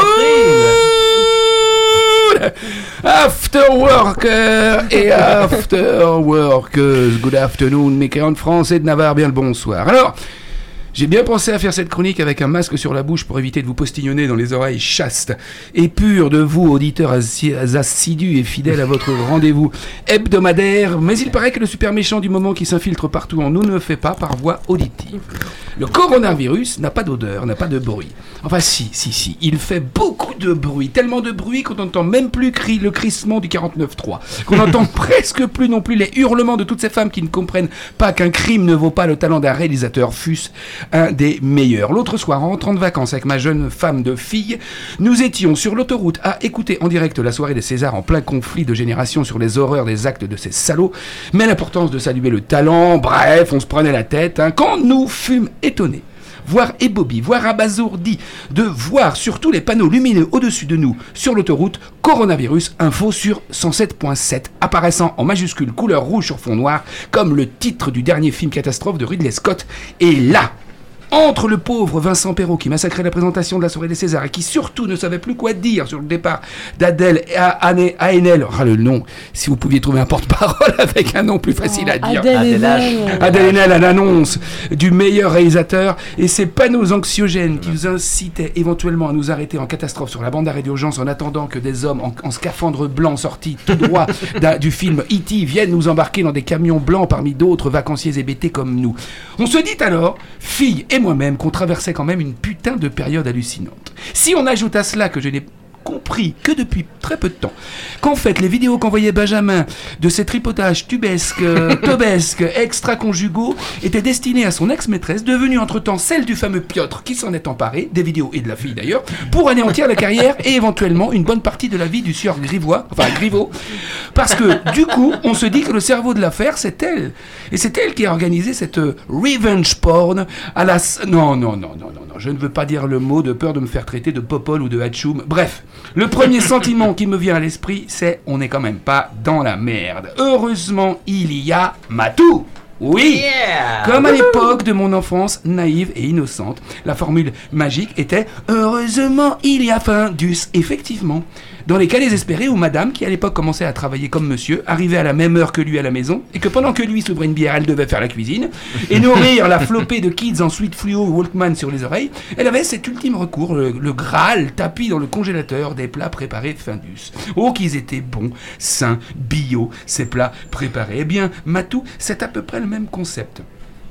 After worker et after workers, good afternoon, mais en français de Navarre, bien le bonsoir. Alors, j'ai bien pensé à faire cette chronique avec un masque sur la bouche pour éviter de vous postillonner dans les oreilles chastes et pures de vous, auditeurs assi- assidus et fidèles à votre rendez-vous hebdomadaire. Mais il paraît que le super méchant du moment qui s'infiltre partout en nous ne le fait pas par voie auditive. Le coronavirus n'a pas d'odeur, n'a pas de bruit. Enfin si, si, si, il fait beaucoup de bruit, tellement de bruit qu'on n'entend même plus cri- le crissement du quarante-neuf trois, qu'on n'entend presque plus non plus les hurlements de toutes ces femmes qui ne comprennent pas qu'un crime ne vaut pas le talent d'un réalisateur, fût-ce un des meilleurs. L'autre soir, en rentrant de vacances avec ma jeune femme de fille, nous étions sur l'autoroute à écouter en direct la soirée des Césars en plein conflit de génération sur les horreurs des actes de ces salauds, mais l'importance de saluer le talent, bref, on se prenait la tête, hein, quand nous fûmes étonnés, voire ébobis, voire abasourdis, de voir surtout les panneaux lumineux au-dessus de nous sur l'autoroute Coronavirus Info sur cent sept point sept, apparaissant en majuscule couleur rouge sur fond noir, comme le titre du dernier film catastrophe de Ridley Scott. Et là, entre le pauvre Vincent Perrault qui massacrait la présentation de la soirée des Césars et qui surtout ne savait plus quoi dire sur le départ d'Adèle et A N L, ah le nom, si vous pouviez trouver un porte-parole avec un nom plus facile à dire. Adèle Adèle H. Haenel. Adèle Haenel à l'annonce du meilleur réalisateur et ces panneaux anxiogènes qui nous incitaient éventuellement à nous arrêter en catastrophe sur la bande d'arrêt d'urgence en attendant que des hommes en, en scaphandre blanc sortis tout droit d'un- du film E T viennent nous embarquer dans des camions blancs parmi d'autres vacanciers hébétés comme nous. On se dit alors, filles et moi-même, qu'on traversait quand même une putain de période hallucinante. Si on ajoute à cela que je n'ai compris que depuis très peu de temps qu'en fait les vidéos qu'envoyait Benjamin de ses tripotages tubesques, euh, tobesques, extra-conjugaux étaient destinées à son ex-maîtresse, devenue entre-temps celle du fameux Piotr qui s'en est emparé, des vidéos et de la fille d'ailleurs, pour anéantir la carrière et éventuellement une bonne partie de la vie du sieur Grivois, enfin Griveaux, parce que du coup on se dit que le cerveau de l'affaire c'est elle, et c'est elle qui a organisé cette euh, revenge porn à la... s- Non, non, non, non, non, non, je ne veux pas dire le mot de peur de me faire traiter de popol ou de hatchoum, bref. Le premier sentiment qui me vient à l'esprit, c'est on n'est quand même pas dans la merde. Heureusement, il y a Matou. Oui, Yeah. comme à l'époque de mon enfance naïve et innocente, la formule magique était « Heureusement, il y a Findus ». Effectivement, dans les cas désespérés où madame, qui à l'époque commençait à travailler comme monsieur, arrivait à la même heure que lui à la maison, et que pendant que lui s'ouvrait une bière, elle devait faire la cuisine, et nourrir la flopée de kids en sweet fluo Walkman sur les oreilles, elle avait cet ultime recours, le, le Graal tapi dans le congélateur des plats préparés Findus. Oh, qu'ils étaient bons, sains, bio, ces plats préparés. Eh bien, Matou, c'est à peu près le même concept.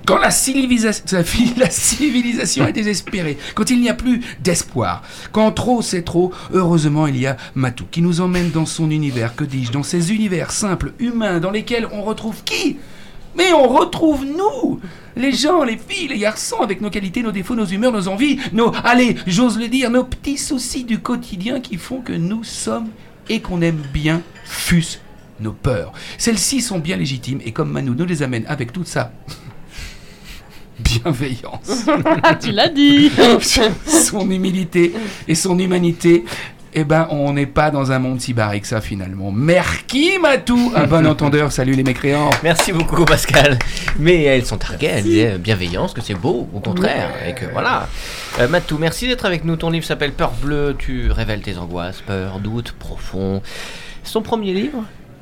Quand la civilisation, la civilisation est désespérée, quand il n'y a plus d'espoir, quand trop c'est trop, heureusement il y a Matou qui nous emmène dans son univers, que dis-je, dans ces univers simples, humains, dans lesquels on retrouve qui ? Mais on retrouve nous, les gens, les filles, les garçons, avec nos qualités, nos défauts, nos humeurs, nos envies, nos, allez, j'ose le dire, nos petits soucis du quotidien qui font que nous sommes et qu'on aime bien, fût-ce nos peurs. Celles-ci sont bien légitimes et comme Manu nous les amène avec toute sa bienveillance, tu l'as dit, son humilité et son humanité, eh ben on n'est pas dans un monde si barré que ça finalement. Merci Matou, un bon entendeur, salut les mécréants. Merci beaucoup Pascal. Mais elles sont targuées, elles disaient bienveillance, que c'est beau, au contraire, et que voilà. Euh, Matou, merci d'être avec nous. Ton livre s'appelle Peur bleue, tu révèles tes angoisses, peur, doute profond. C'est ton premier livre ?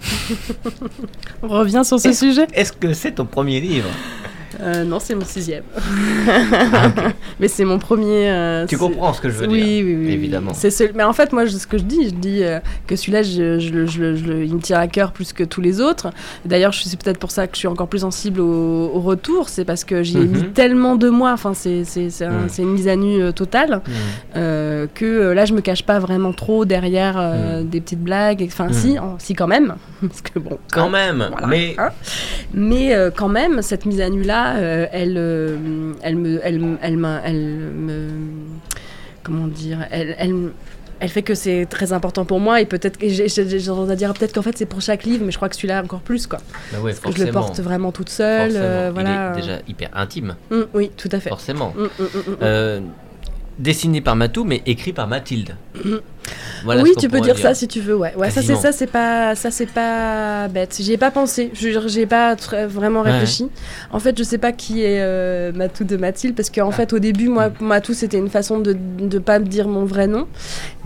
On revient sur ce est-ce, sujet. Est-ce que c'est ton premier livre ? Euh, non, c'est mon sixième. Ah, okay. Mais c'est mon premier. Euh, tu c'est... comprends ce que je veux oui, dire ? Oui, oui, évidemment. C'est ce... Mais en fait, moi, je, ce que je dis, je dis euh, que celui-là, je, je, je, je, je, il me tient à cœur plus que tous les autres. D'ailleurs, je, c'est peut-être pour ça que je suis encore plus sensible au, au retour. C'est parce que j'y ai mm-hmm. mis tellement de moi. Enfin, c'est, c'est, c'est, un, mm. c'est une mise à nu euh, totale mm. euh, que euh, là, je me cache pas vraiment trop derrière euh, mm. des petites blagues. Enfin, mm. si, en, si quand même. Parce que bon. Quand hein, même. Voilà, mais. Hein. Mais euh, quand même, cette mise à nu là, euh, elle. Euh, elle me elle elle m'a elle me comment dire elle elle elle fait que c'est très important pour moi et peut-être que j'ai, j'ai, j'ai tendance à dire peut-être qu'en fait c'est pour chaque livre mais je crois que celui-là encore plus quoi. Bah ouais, parce que je le porte vraiment toute seule euh, voilà. Il est déjà hyper intime. Mmh, oui, tout à fait. Forcément. Mmh, mmh, mmh, euh, dessiné par Matou mais écrit par Mathilde. Mmh. Voilà oui, tu peux dire, dire ça si tu veux, ouais. Ouais, ça c'est ça, c'est pas, ça c'est pas bête. J'y ai pas pensé, je, j'y ai pas tr- vraiment réfléchi. Ouais. En fait, je sais pas qui est euh, Matou de Mathilde parce qu'en ah. fait, au début, moi, Matou, c'était une façon de de pas me dire mon vrai nom.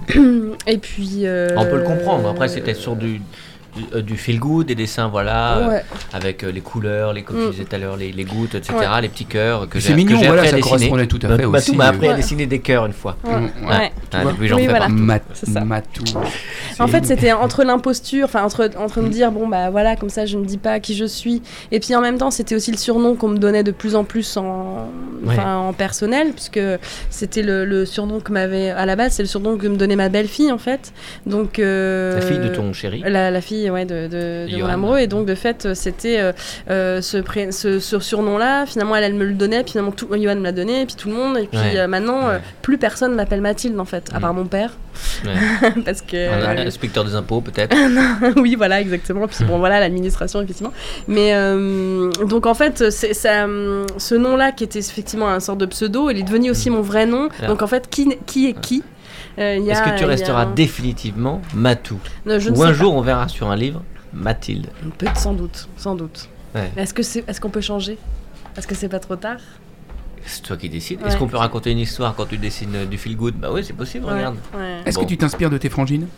Et puis. Euh, On peut le comprendre. Après, c'était sur du. Du, du feel good, des dessins, voilà, ouais. euh, avec euh, les couleurs, les, comme mm. tu disais tout à l'heure, les, les gouttes, et cetera, ouais. les petits cœurs que c'est j'ai, mignon, que j'ai voilà, appris ça à dessiner. correspondait tout à fait Matou aussi. Matou m'a appris ouais. à dessiner des cœurs une fois. Ouais. Ouais. Ouais. Ah, depuis, j'en oui, fais voilà. pas. Mat- c'est ça. Matou. C'est en fait, c'était entre l'imposture, enfin entre entre me dire bon bah voilà comme ça je ne dis pas qui je suis, et puis en même temps c'était aussi le surnom qu'on me donnait de plus en plus en, ouais. en personnel puisque c'était le, le surnom que m'avait à la base c'est le surnom que me donnait ma belle-fille en fait. Donc euh, la fille de ton chéri. La, la fille ouais de de, de mon amoureux et donc de fait c'était euh, euh, ce, pré- ce, ce surnom-là. Finalement elle, elle me le donnait, puis finalement tout, Johan me l'a donné, et puis tout le monde, et puis ouais. euh, maintenant ouais. euh, plus personne m'appelle Mathilde en fait, à part mon père. Ouais. Parce que un inspecteur des impôts peut-être. Oui voilà exactement. Puis bon voilà l'administration effectivement. Mais euh, donc en fait c'est, ça, ce nom-là qui était effectivement un sort de pseudo, il est devenu aussi mon vrai nom. Alors. Donc en fait qui qui est qui? Euh, y a, Est-ce que tu resteras a... définitivement Matou? Non, je Ou ne un sais jour pas. on verra sur un livre Mathilde. Peut-être sans doute, sans doute. Ouais. Est-ce que c'est, est-ce qu'on peut changer? Est-ce que c'est pas trop tard? C'est toi qui décides. Ouais. Est-ce qu'on peut raconter une histoire quand tu dessines du feel good? Bah oui, c'est possible, ouais. regarde. Ouais. Est-ce bon. que tu t'inspires de tes frangines?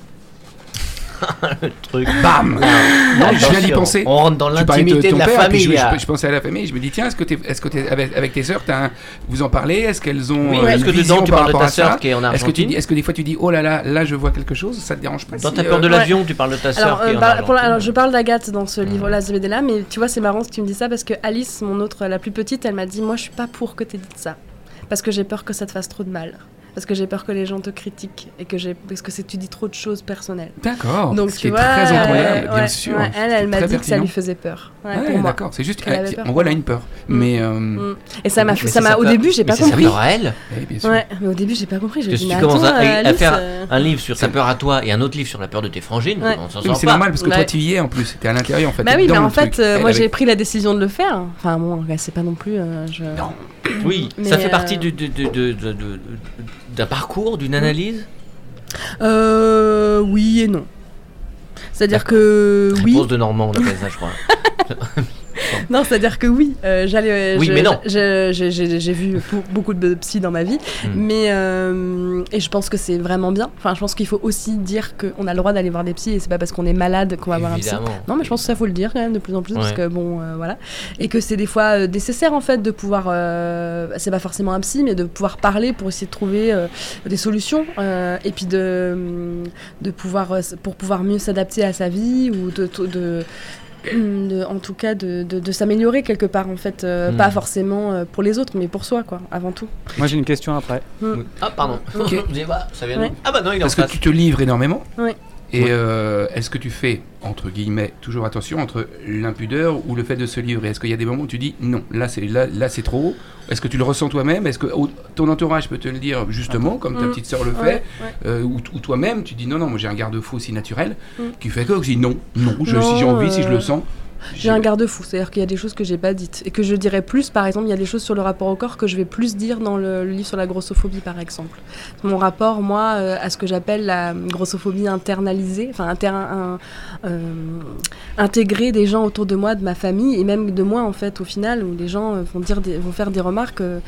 Le truc. Bam. Non, je viens d'y penser. On rentre dans tu l'intimité de, de la père, famille. Je, je, je pensais à la famille. Je me dis tiens, est-ce que t'es, est-ce que t'es, avec, avec tes sœurs, t'as un, vous en parlez? Est-ce qu'elles ont oui, euh, est-ce que dedans tu parles de ta sœur qui est en Argentine? Est-ce que, tu dis, est-ce que des fois tu dis oh là là, là je vois quelque chose? Ça te dérange pas? Dans si, ta peur euh... de l'avion, ouais. tu parles de ta sœur qui est euh, en bah, Argentine. Pour la, alors je parle d'Agathe dans ce livre-là, ce B D-là, mais tu vois c'est marrant que tu me dis ça parce que Alice, mon autre, la plus petite, elle m'a dit moi je suis pas pour que tu dises ça parce que j'ai peur que ça te fasse trop de mal. Parce que j'ai peur que les gens te critiquent et que j'ai parce que c'est, tu dis trop de choses personnelles. D'accord. Donc ce tu qui vois, est très incroyable, ouais, bien ouais, sûr. Ouais, elle, elle m'a dit pertinent. que ça lui faisait peur. Ouais, ouais, pour moi. d'accord. C'est juste, elle on voit là une peur. Mm. Mais euh... mm. et ça m'a, mais ça m'a. Au peur. début, j'ai mais pas c'est compris. Sa peur à elle. Oui, bien sûr. Ouais, mais au début, j'ai pas compris. J'ai parce dit, que si mais tu commences attends, à, Alice, à faire euh... un livre sur ta peur à toi et un autre livre sur la peur de tes frangines, ouais. on s'en oui, sort c'est pas. normal parce que ouais. toi tu y es en plus. T'es à l'intérieur en fait. Bah oui, mais en fait, euh, moi avait... j'ai pris la décision de le faire. Enfin bon, c'est pas non plus. Euh, je... Non. Oui, mais ça fait euh... partie du, du, du, du, du, du, d'un parcours, d'une analyse. Euh, oui et non. C'est-à-dire que oui. Réponse de Normand, on appelle ça, je crois. Non, c'est-à-dire que oui, euh, j'allais. Oui, je, mais non. Je, je, j'ai, j'ai vu beaucoup de psy dans ma vie, mm. mais euh, et je pense que c'est vraiment bien. Enfin, je pense qu'il faut aussi dire qu'on a le droit d'aller voir des psys et c'est pas parce qu'on est malade qu'on va voir un psy. Non, mais je pense que ça faut le dire quand même de plus en plus ouais. parce que bon, euh, voilà, et que c'est des fois euh, nécessaire en fait de pouvoir. Euh, c'est pas forcément un psy, mais de pouvoir parler pour essayer de trouver euh, des solutions euh, et puis de de pouvoir pour pouvoir mieux s'adapter à sa vie ou de, de de, en tout cas de, de, de s'améliorer quelque part en fait, euh, mmh. pas forcément euh, pour les autres mais pour soi quoi, avant tout. Moi j'ai une question après. Mmh. Ah pardon, okay. Ça vient ouais. Ah bah non il est Parce que tu te livres énormément. Oui. Et euh, est-ce que tu fais, entre guillemets, toujours attention entre l'impudeur ou le fait de se livrer? Est-ce qu'il y a des moments où tu dis non, là c'est, là, là, c'est trop? Est-ce que tu le ressens toi-même? Est-ce que oh, ton entourage peut te le dire justement, comme ta mmh. petite sœur le fait? ouais, ouais. Euh, ou, ou toi-même, tu dis non, non, moi j'ai un garde-fou aussi naturel mmh. qui fait que je dis non, non, je, non si j'ai envie, euh... si je le sens. J'ai, j'ai un garde-fou, c'est-à-dire qu'il y a des choses que j'ai pas dites et que je dirais plus. Par exemple, il y a des choses sur le rapport au corps que je vais plus dire dans le, le livre sur la grossophobie, par exemple. Mon rapport, moi, euh, à ce que j'appelle la grossophobie internalisée, enfin inter- un, euh, intégrer des gens autour de moi, de ma famille et même de moi en fait, au final, où les gens euh, vont dire, des, vont faire des remarques. Euh,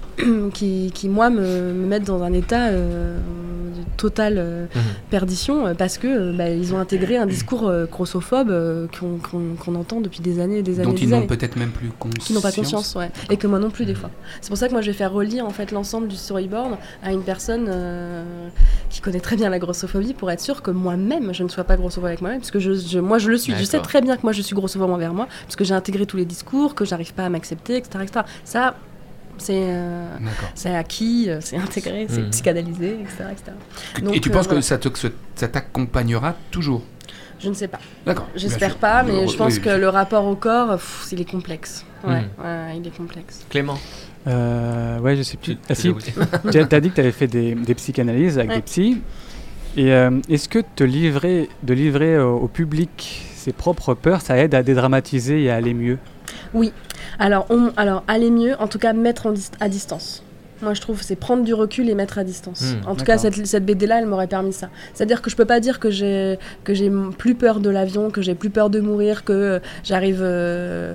Qui, qui moi me, me mettent dans un état euh, de totale euh, mmh. perdition euh, parce que euh, bah, ils ont intégré un discours euh, grossophobe euh, qu'on, qu'on, qu'on entend depuis des années et des années. Dont ils n'ont années. Peut-être même plus conscience. Qui n'ont pas conscience, ouais. Et que moi non plus des fois. C'est pour ça que moi je vais faire relire en fait l'ensemble du storyboard à une personne euh, qui connaît très bien la grossophobie pour être sûre que moi-même je ne sois pas grossophobe avec moi-même parce que je, je, moi je le suis. D'accord. Je sais très bien que moi je suis grossophobe envers moi parce que j'ai intégré tous les discours, que j'arrive pas à m'accepter, et cetera, et cetera. Ça. C'est, euh, c'est acquis, c'est intégré, c'est mmh. psychanalysé, et cetera, et cetera. Donc, et tu euh, penses voilà. que ça, te, ça t'accompagnera toujours? Je ne sais pas. D'accord. J'espère pas, mais je pense oui, que le rapport au corps, pff, il est complexe. Ouais, mmh. ouais, il est complexe. Clément euh, Ouais, je sais plus. Ah, si. Tu as dit que tu avais fait des, des psychanalyses avec ouais. des psys. Et euh, est-ce que te livrer, de livrer au, au public ses propres peurs, ça aide à dédramatiser et à aller mieux? Oui. Alors, on, alors, aller mieux, en tout cas, mettre en dis- à distance. Moi, je trouve, c'est prendre du recul et mettre à distance. Mmh, en tout d'accord. cas, cette, cette B D-là, elle m'aurait permis ça. C'est-à-dire que je peux pas dire que j'ai, que j'ai plus peur de l'avion, que j'ai plus peur de mourir, que j'arrive, euh,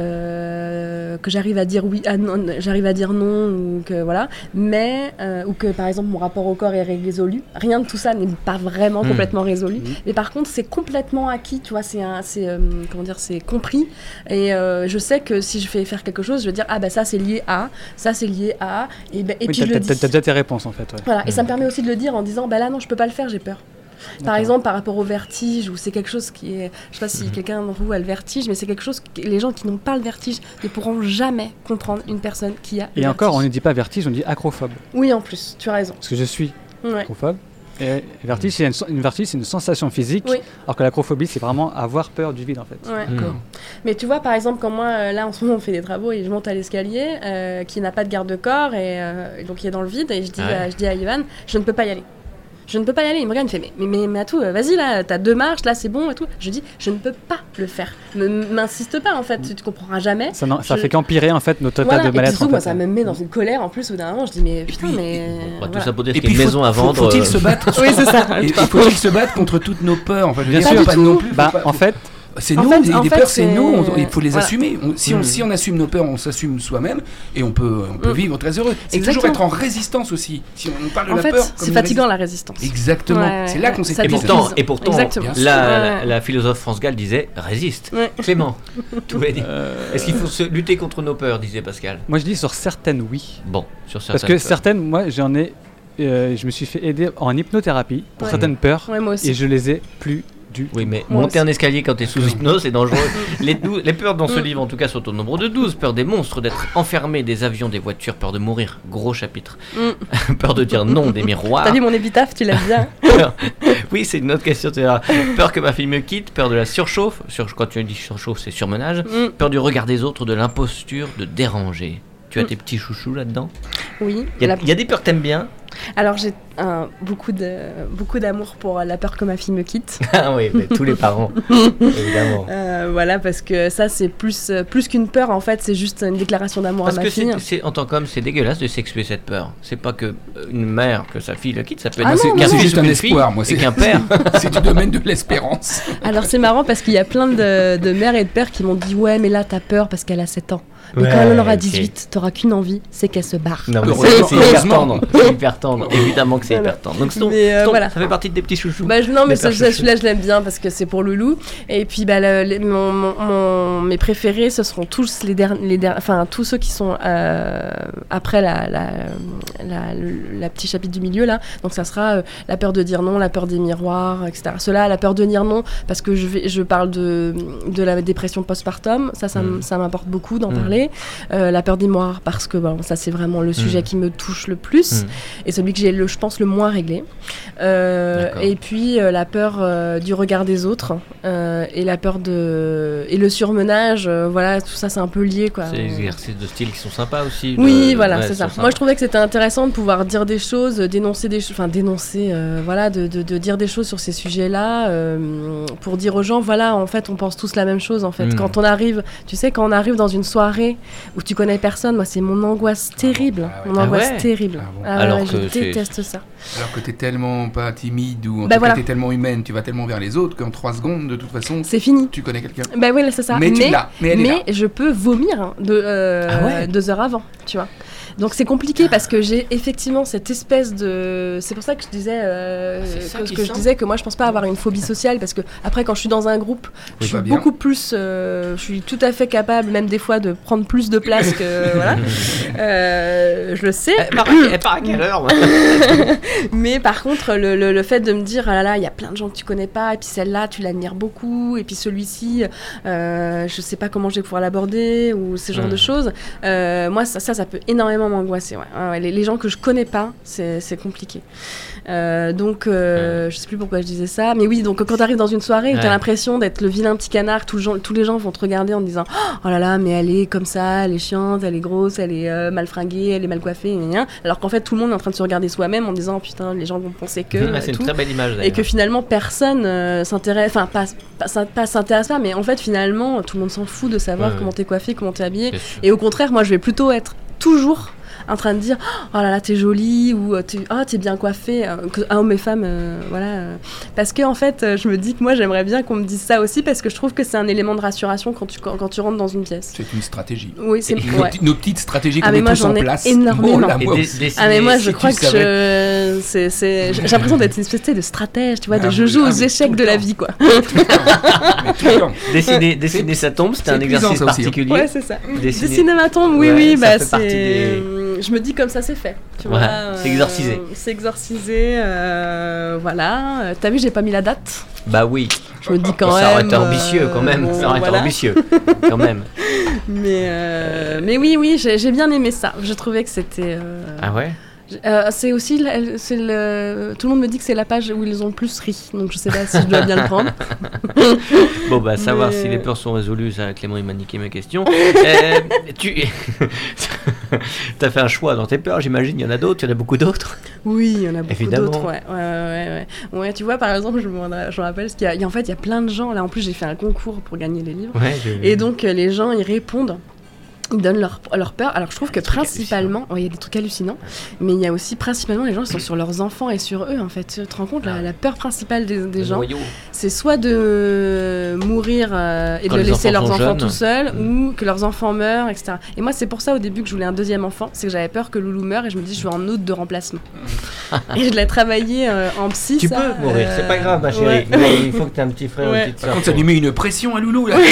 euh, que j'arrive à dire oui, à non, j'arrive à dire non, ou que voilà. Mais, euh, ou que par exemple, mon rapport au corps est résolu. Rien de tout ça n'est pas vraiment mmh. complètement résolu. Mmh. Mais par contre, c'est complètement acquis, tu vois, c'est, un, c'est, euh, comment dire, c'est compris. Et euh, je sais que si je fais faire quelque chose, je vais dire, ah bah ça, c'est lié à, ça, c'est lié à. Et, ben, et oui, puis t'as, je le t'as, dis. t'as déjà tes réponses en fait. Ouais. Voilà, et ça me permet aussi de le dire en disant bah là non je peux pas le faire, j'ai peur. D'accord. Par exemple par rapport au vertige où c'est quelque chose qui est, je sais pas si mmh. quelqu'un d'entre vous a le vertige, mais c'est quelque chose que les gens qui n'ont pas le vertige ne pourront jamais comprendre une personne qui a. Et le encore vertige. on ne dit pas vertige, on dit acrophobe. Oui en plus, tu as raison. Parce que je suis ouais. acrophobe. Et vertige, c'est une, une vertige, c'est une sensation physique, oui. alors que l'acrophobie, c'est vraiment avoir peur du vide, en fait. Ouais. Mmh. Mais tu vois, par exemple, quand moi, euh, là, en ce moment, on fait des travaux et je monte à l'escalier, euh, qui n'a pas de garde-corps, et, euh, et donc qui est dans le vide, et je dis, ah ouais. euh, je dis à Ivan, je ne peux pas y aller. Je ne peux pas y aller. Il me regarde, il me fait, mais, mais, mais à tout, vas-y, là, t'as deux marches, là, c'est bon, et tout. Je dis, je ne peux pas le faire. Ne m'insiste pas, en fait, tu ne comprendras jamais. Ça, non, ça je... fait qu'empirer, en fait, notre voilà. état de mal-être. Et surtout, moi, ça me met dans une colère, en plus, au dernier moment, je dis, mais putain, puis, mais. On va tout ça pour dire qu'il y a une maison à vendre. Faut, faut-il se battre Oui, c'est ça. Il faut-il se battre contre toutes nos peurs, en fait. Bien sûr, pas non plus. Bah, en fait. C'est nous, des, des peurs, c'est, c'est nous, on, il faut les voilà. assumer. On, si, mmh. on, si on assume nos peurs, on s'assume soi-même et on peut, on peut mmh. vivre très heureux. C'est Exactement. Toujours être en résistance aussi. Si on parle de en la fait, peur, c'est fatigant résist... la résistance. Exactement. Ouais, c'est là qu'on s'est. Et pourtant, et pourtant, la, ouais. la, la philosophe France Gall disait résiste. Ouais. Clément, tout va dire. Euh... Est-ce qu'il faut se lutter contre nos peurs, disait Pascal? Moi, je dis sur certaines, oui. Bon, sur certaines. Parce que peurs. certaines, moi, j'en ai, euh, je me suis fait aider en hypnothérapie pour ouais. certaines peurs, ouais, moi aussi. et je les ai plus. Oui, mais moi monter aussi. Un escalier quand t'es sous hypnose, c'est dangereux. les, dou- les peurs dans ce livre, en tout cas, sont au nombre de douze. Peur des monstres, d'être enfermé, des avions, des voitures, peur de mourir, gros chapitre. Mm. Peur de dire non, des miroirs. T'as lu mon épitaphe, tu l'aimes bien. Oui, c'est une autre question. C'est peur que ma fille me quitte, peur de la surchauffe. Sur, quand tu dis surchauffe, c'est surmenage. Mm. Peur du regard des autres, de l'imposture, de déranger. Tu as mm. tes petits chouchous là-dedans? Oui. Il y, la... y a des peurs que t'aimes bien? Alors j'ai un, beaucoup, de, beaucoup d'amour pour la peur que ma fille me quitte. Ah oui, mais tous les parents, évidemment. Euh, voilà, parce que ça c'est plus, plus qu'une peur en fait, c'est juste une déclaration d'amour parce à ma que fille. Parce que en tant qu'homme, c'est dégueulasse de sexuer cette peur. C'est pas que une mère que sa fille le quitte, ça peut être ah non, c'est, c'est juste un espoir, moi. C'est qu'un père. C'est du domaine de l'espérance. Alors c'est marrant parce qu'il y a plein de, de mères et de pères qui m'ont dit ouais mais là t'as peur parce qu'elle a sept ans. Mais ouais, quand elle aura dix-huit, okay. t'auras qu'une envie, c'est qu'elle se barre. Non, mais c'est, c'est hyper tendre. C'est hyper tendre. Évidemment que c'est hyper tendre. Donc, c'est ton, Mais, euh, ton, voilà. ça fait partie de tes petits chouchous. Bah, je- non, mais Des ça, pères ça, chouchous. celui-là, je l'aime bien parce que c'est pour Loulou. Et puis, bah, le- les- mon, mon- mon- mes préférés, ce seront tous les derniers, les der- enfin tous ceux qui sont euh, après la, la, la, le- la petit chapitre du milieu là. Donc, ça sera euh, la peur de dire non, la peur des miroirs, et cetera. Cela, la peur de dire non, parce que je vais, je parle de de la dépression postpartum. Ça, ça, m- Mm. ça m'importe beaucoup d'en Mm. parler. Euh, la peur des miroirs, parce que bon, ça, c'est vraiment le sujet Mm. qui me touche le plus Mm. et celui que j'ai, le, je pense, le moins réglé. Euh, D'accord. et puis euh, la peur euh, du regard des autres euh, et la peur de et le surmenage, euh, voilà, tout ça c'est un peu lié quoi. C'est des exercices de style qui sont sympas aussi. Oui, de- voilà, ouais, c'est ils ça. sont Moi, je sympas. trouvais que c'était intéressant de pouvoir dire des choses, euh, dénoncer des choses, enfin dénoncer, euh, voilà, de, de, de dire des choses sur ces sujets-là, euh, pour dire aux gens, voilà, en fait, on pense tous la même chose. En fait, Mm. quand on arrive, tu sais, quand on arrive dans une soirée où tu connais personne, moi, c'est mon angoisse terrible, Ah ouais. mon Ah angoisse ouais terrible. Ah bon. Ah ouais, Alors ouais, que je c'est- déteste ça. Alors que t'es tellement pas timide ou en Bah tout voilà. cas t'es tellement humaine, tu vas tellement vers les autres qu'en trois secondes, de toute façon, C'est fini. tu connais quelqu'un. Bah oui, là, c'est ça. Mais tu l'as, mais elle est là. je peux vomir hein, de, euh, Ah ouais. deux heures avant, tu vois. Donc c'est compliqué parce que j'ai effectivement cette espèce de. C'est pour ça que je disais euh, C'est ça que, qui que je sent. disais que moi je pense pas avoir une phobie sociale parce que après quand je suis dans un groupe, je suis pas bien. beaucoup plus, euh, je suis tout à fait capable même des fois de prendre plus de place que voilà. Euh, je le sais. Elle part à, elle part à quelle heure moi Mais par contre, le, le, le fait de me dire, ah là là, il y a plein de gens que tu connais pas, et puis celle-là, tu l'admires beaucoup, et puis celui-ci, euh, je sais pas comment je vais pouvoir l'aborder, ou ce genre Mm. de choses, euh, moi, ça, ça, ça peut énormément m'angoisser. Ouais. Ouais, ouais, les, les gens que je connais pas, c'est c'est compliqué. Euh, donc, euh, je sais plus pourquoi je disais ça, mais oui, donc quand tu arrives dans une soirée où tu Ouais. as l'impression d'être le vilain petit canard, tout le gens- tous les gens vont te regarder en te disant, oh là là, mais elle est comme ça, elle est chiante, elle est grosse, elle est euh, mal fringuée, elle est mal coiffée, gna gna. Alors qu'en fait, tout le monde est en train de se regarder soi-même en disant, putain, les gens vont penser que. Ouais, euh, C'est une tout. très belle image Et d'ailleurs. que finalement personne euh, s'intéresse, enfin pas, pas, s'in- pas s'intéresse pas, mais en fait finalement tout le monde s'en fout de savoir Ouais, comment ouais. t'es coiffé, comment t'es habillé. Bien sûr. Et au contraire, moi je vais plutôt être toujours en train de dire oh là là t'es jolie ou t'es ah t'es bien coiffée, euh, que un homme et femme euh, voilà euh. Parce que en fait euh, je me dis que moi j'aimerais bien qu'on me dise ça aussi parce que je trouve que c'est un élément de rassuration quand tu quand, quand tu rentres dans une pièce. C'est une stratégie. Oui c'est Nos, ouais. petits- nos petites stratégies Ah, qu'on mais met moi, tous en j'en ai place. énormément. Oh là, Et moi dé- aussi. dessiner- Ah mais moi si je tu crois que savais. je... c'est, c'est... j'ai l'impression d'être une espèce de stratège, tu vois, de Ah je oui, joue ah aux oui, échecs tout de le la temps. vie quoi. Mais tout le temps. Dessiner, dessiner sa tombe, c'était c'est un épuisant, exercice ça aussi, hein. particulier. Ouais, c'est ça. Dessiner- Dessiner ma tombe, oui, Ouais, oui, ça bah fait partie c'est. des- Je me dis comme ça, c'est fait. Tu Ouais, vois, c'est exorcisé. C'est exorcisé, euh, voilà. Euh, T'as vu, j'ai pas mis la date. Bah oui. Je me dis quand ça même. aurait été ambitieux quand même. euh, ça aurait été voilà. ambitieux quand même. Mais, euh, mais oui, oui, j'ai j'ai bien aimé ça. Je trouvais que c'était. euh, Ah ouais. euh, c'est aussi. la- c'est le... Tout le monde me dit que c'est la page où ils ont le plus ri. Donc je sais pas si je dois bien le prendre. Bon bah savoir Mais- si les peurs sont résolues, ça Clément il m'a niqué ma question. Euh, tu as fait un choix dans tes peurs, j'imagine, il y en a d'autres, il y en a beaucoup d'autres. Oui, il y en a beaucoup Évidemment. d'autres, ouais. Ouais, ouais, ouais. Ouais, tu vois, par exemple, je me, je me rappelle, parce qu'il y a, il y a- en fait, il y a plein de gens, là, en plus, j'ai fait un concours pour gagner les livres, Ouais, j'ai vu. et donc, euh, les gens, ils répondent, ils donnent leur, leur peur. Alors, je trouve que trucs principalement, ouais, il y a des trucs hallucinants, mais il y a aussi, principalement, les gens, ils sont sur leurs enfants et sur eux, en fait. Tu te rends compte, la, la peur principale des, des Le gens, noyau. c'est soit de mourir euh, et Quand de les laisser enfants leurs sont enfants jeunes. tout seuls, Mm. ou que leurs enfants meurent, et cetera. Et moi, c'est pour ça au début que je voulais un deuxième enfant, c'est que j'avais peur que Loulou meure et je me dis je veux un autre de remplacement. Et je l'ai travaillé euh, en psy. Tu ça, peux mourir, euh, c'est pas grave ma chérie. ouais. Mais il faut que tu aies un petit frère ou Ouais. une petite Par sœur. contre, ça lui met une pression à Loulou là.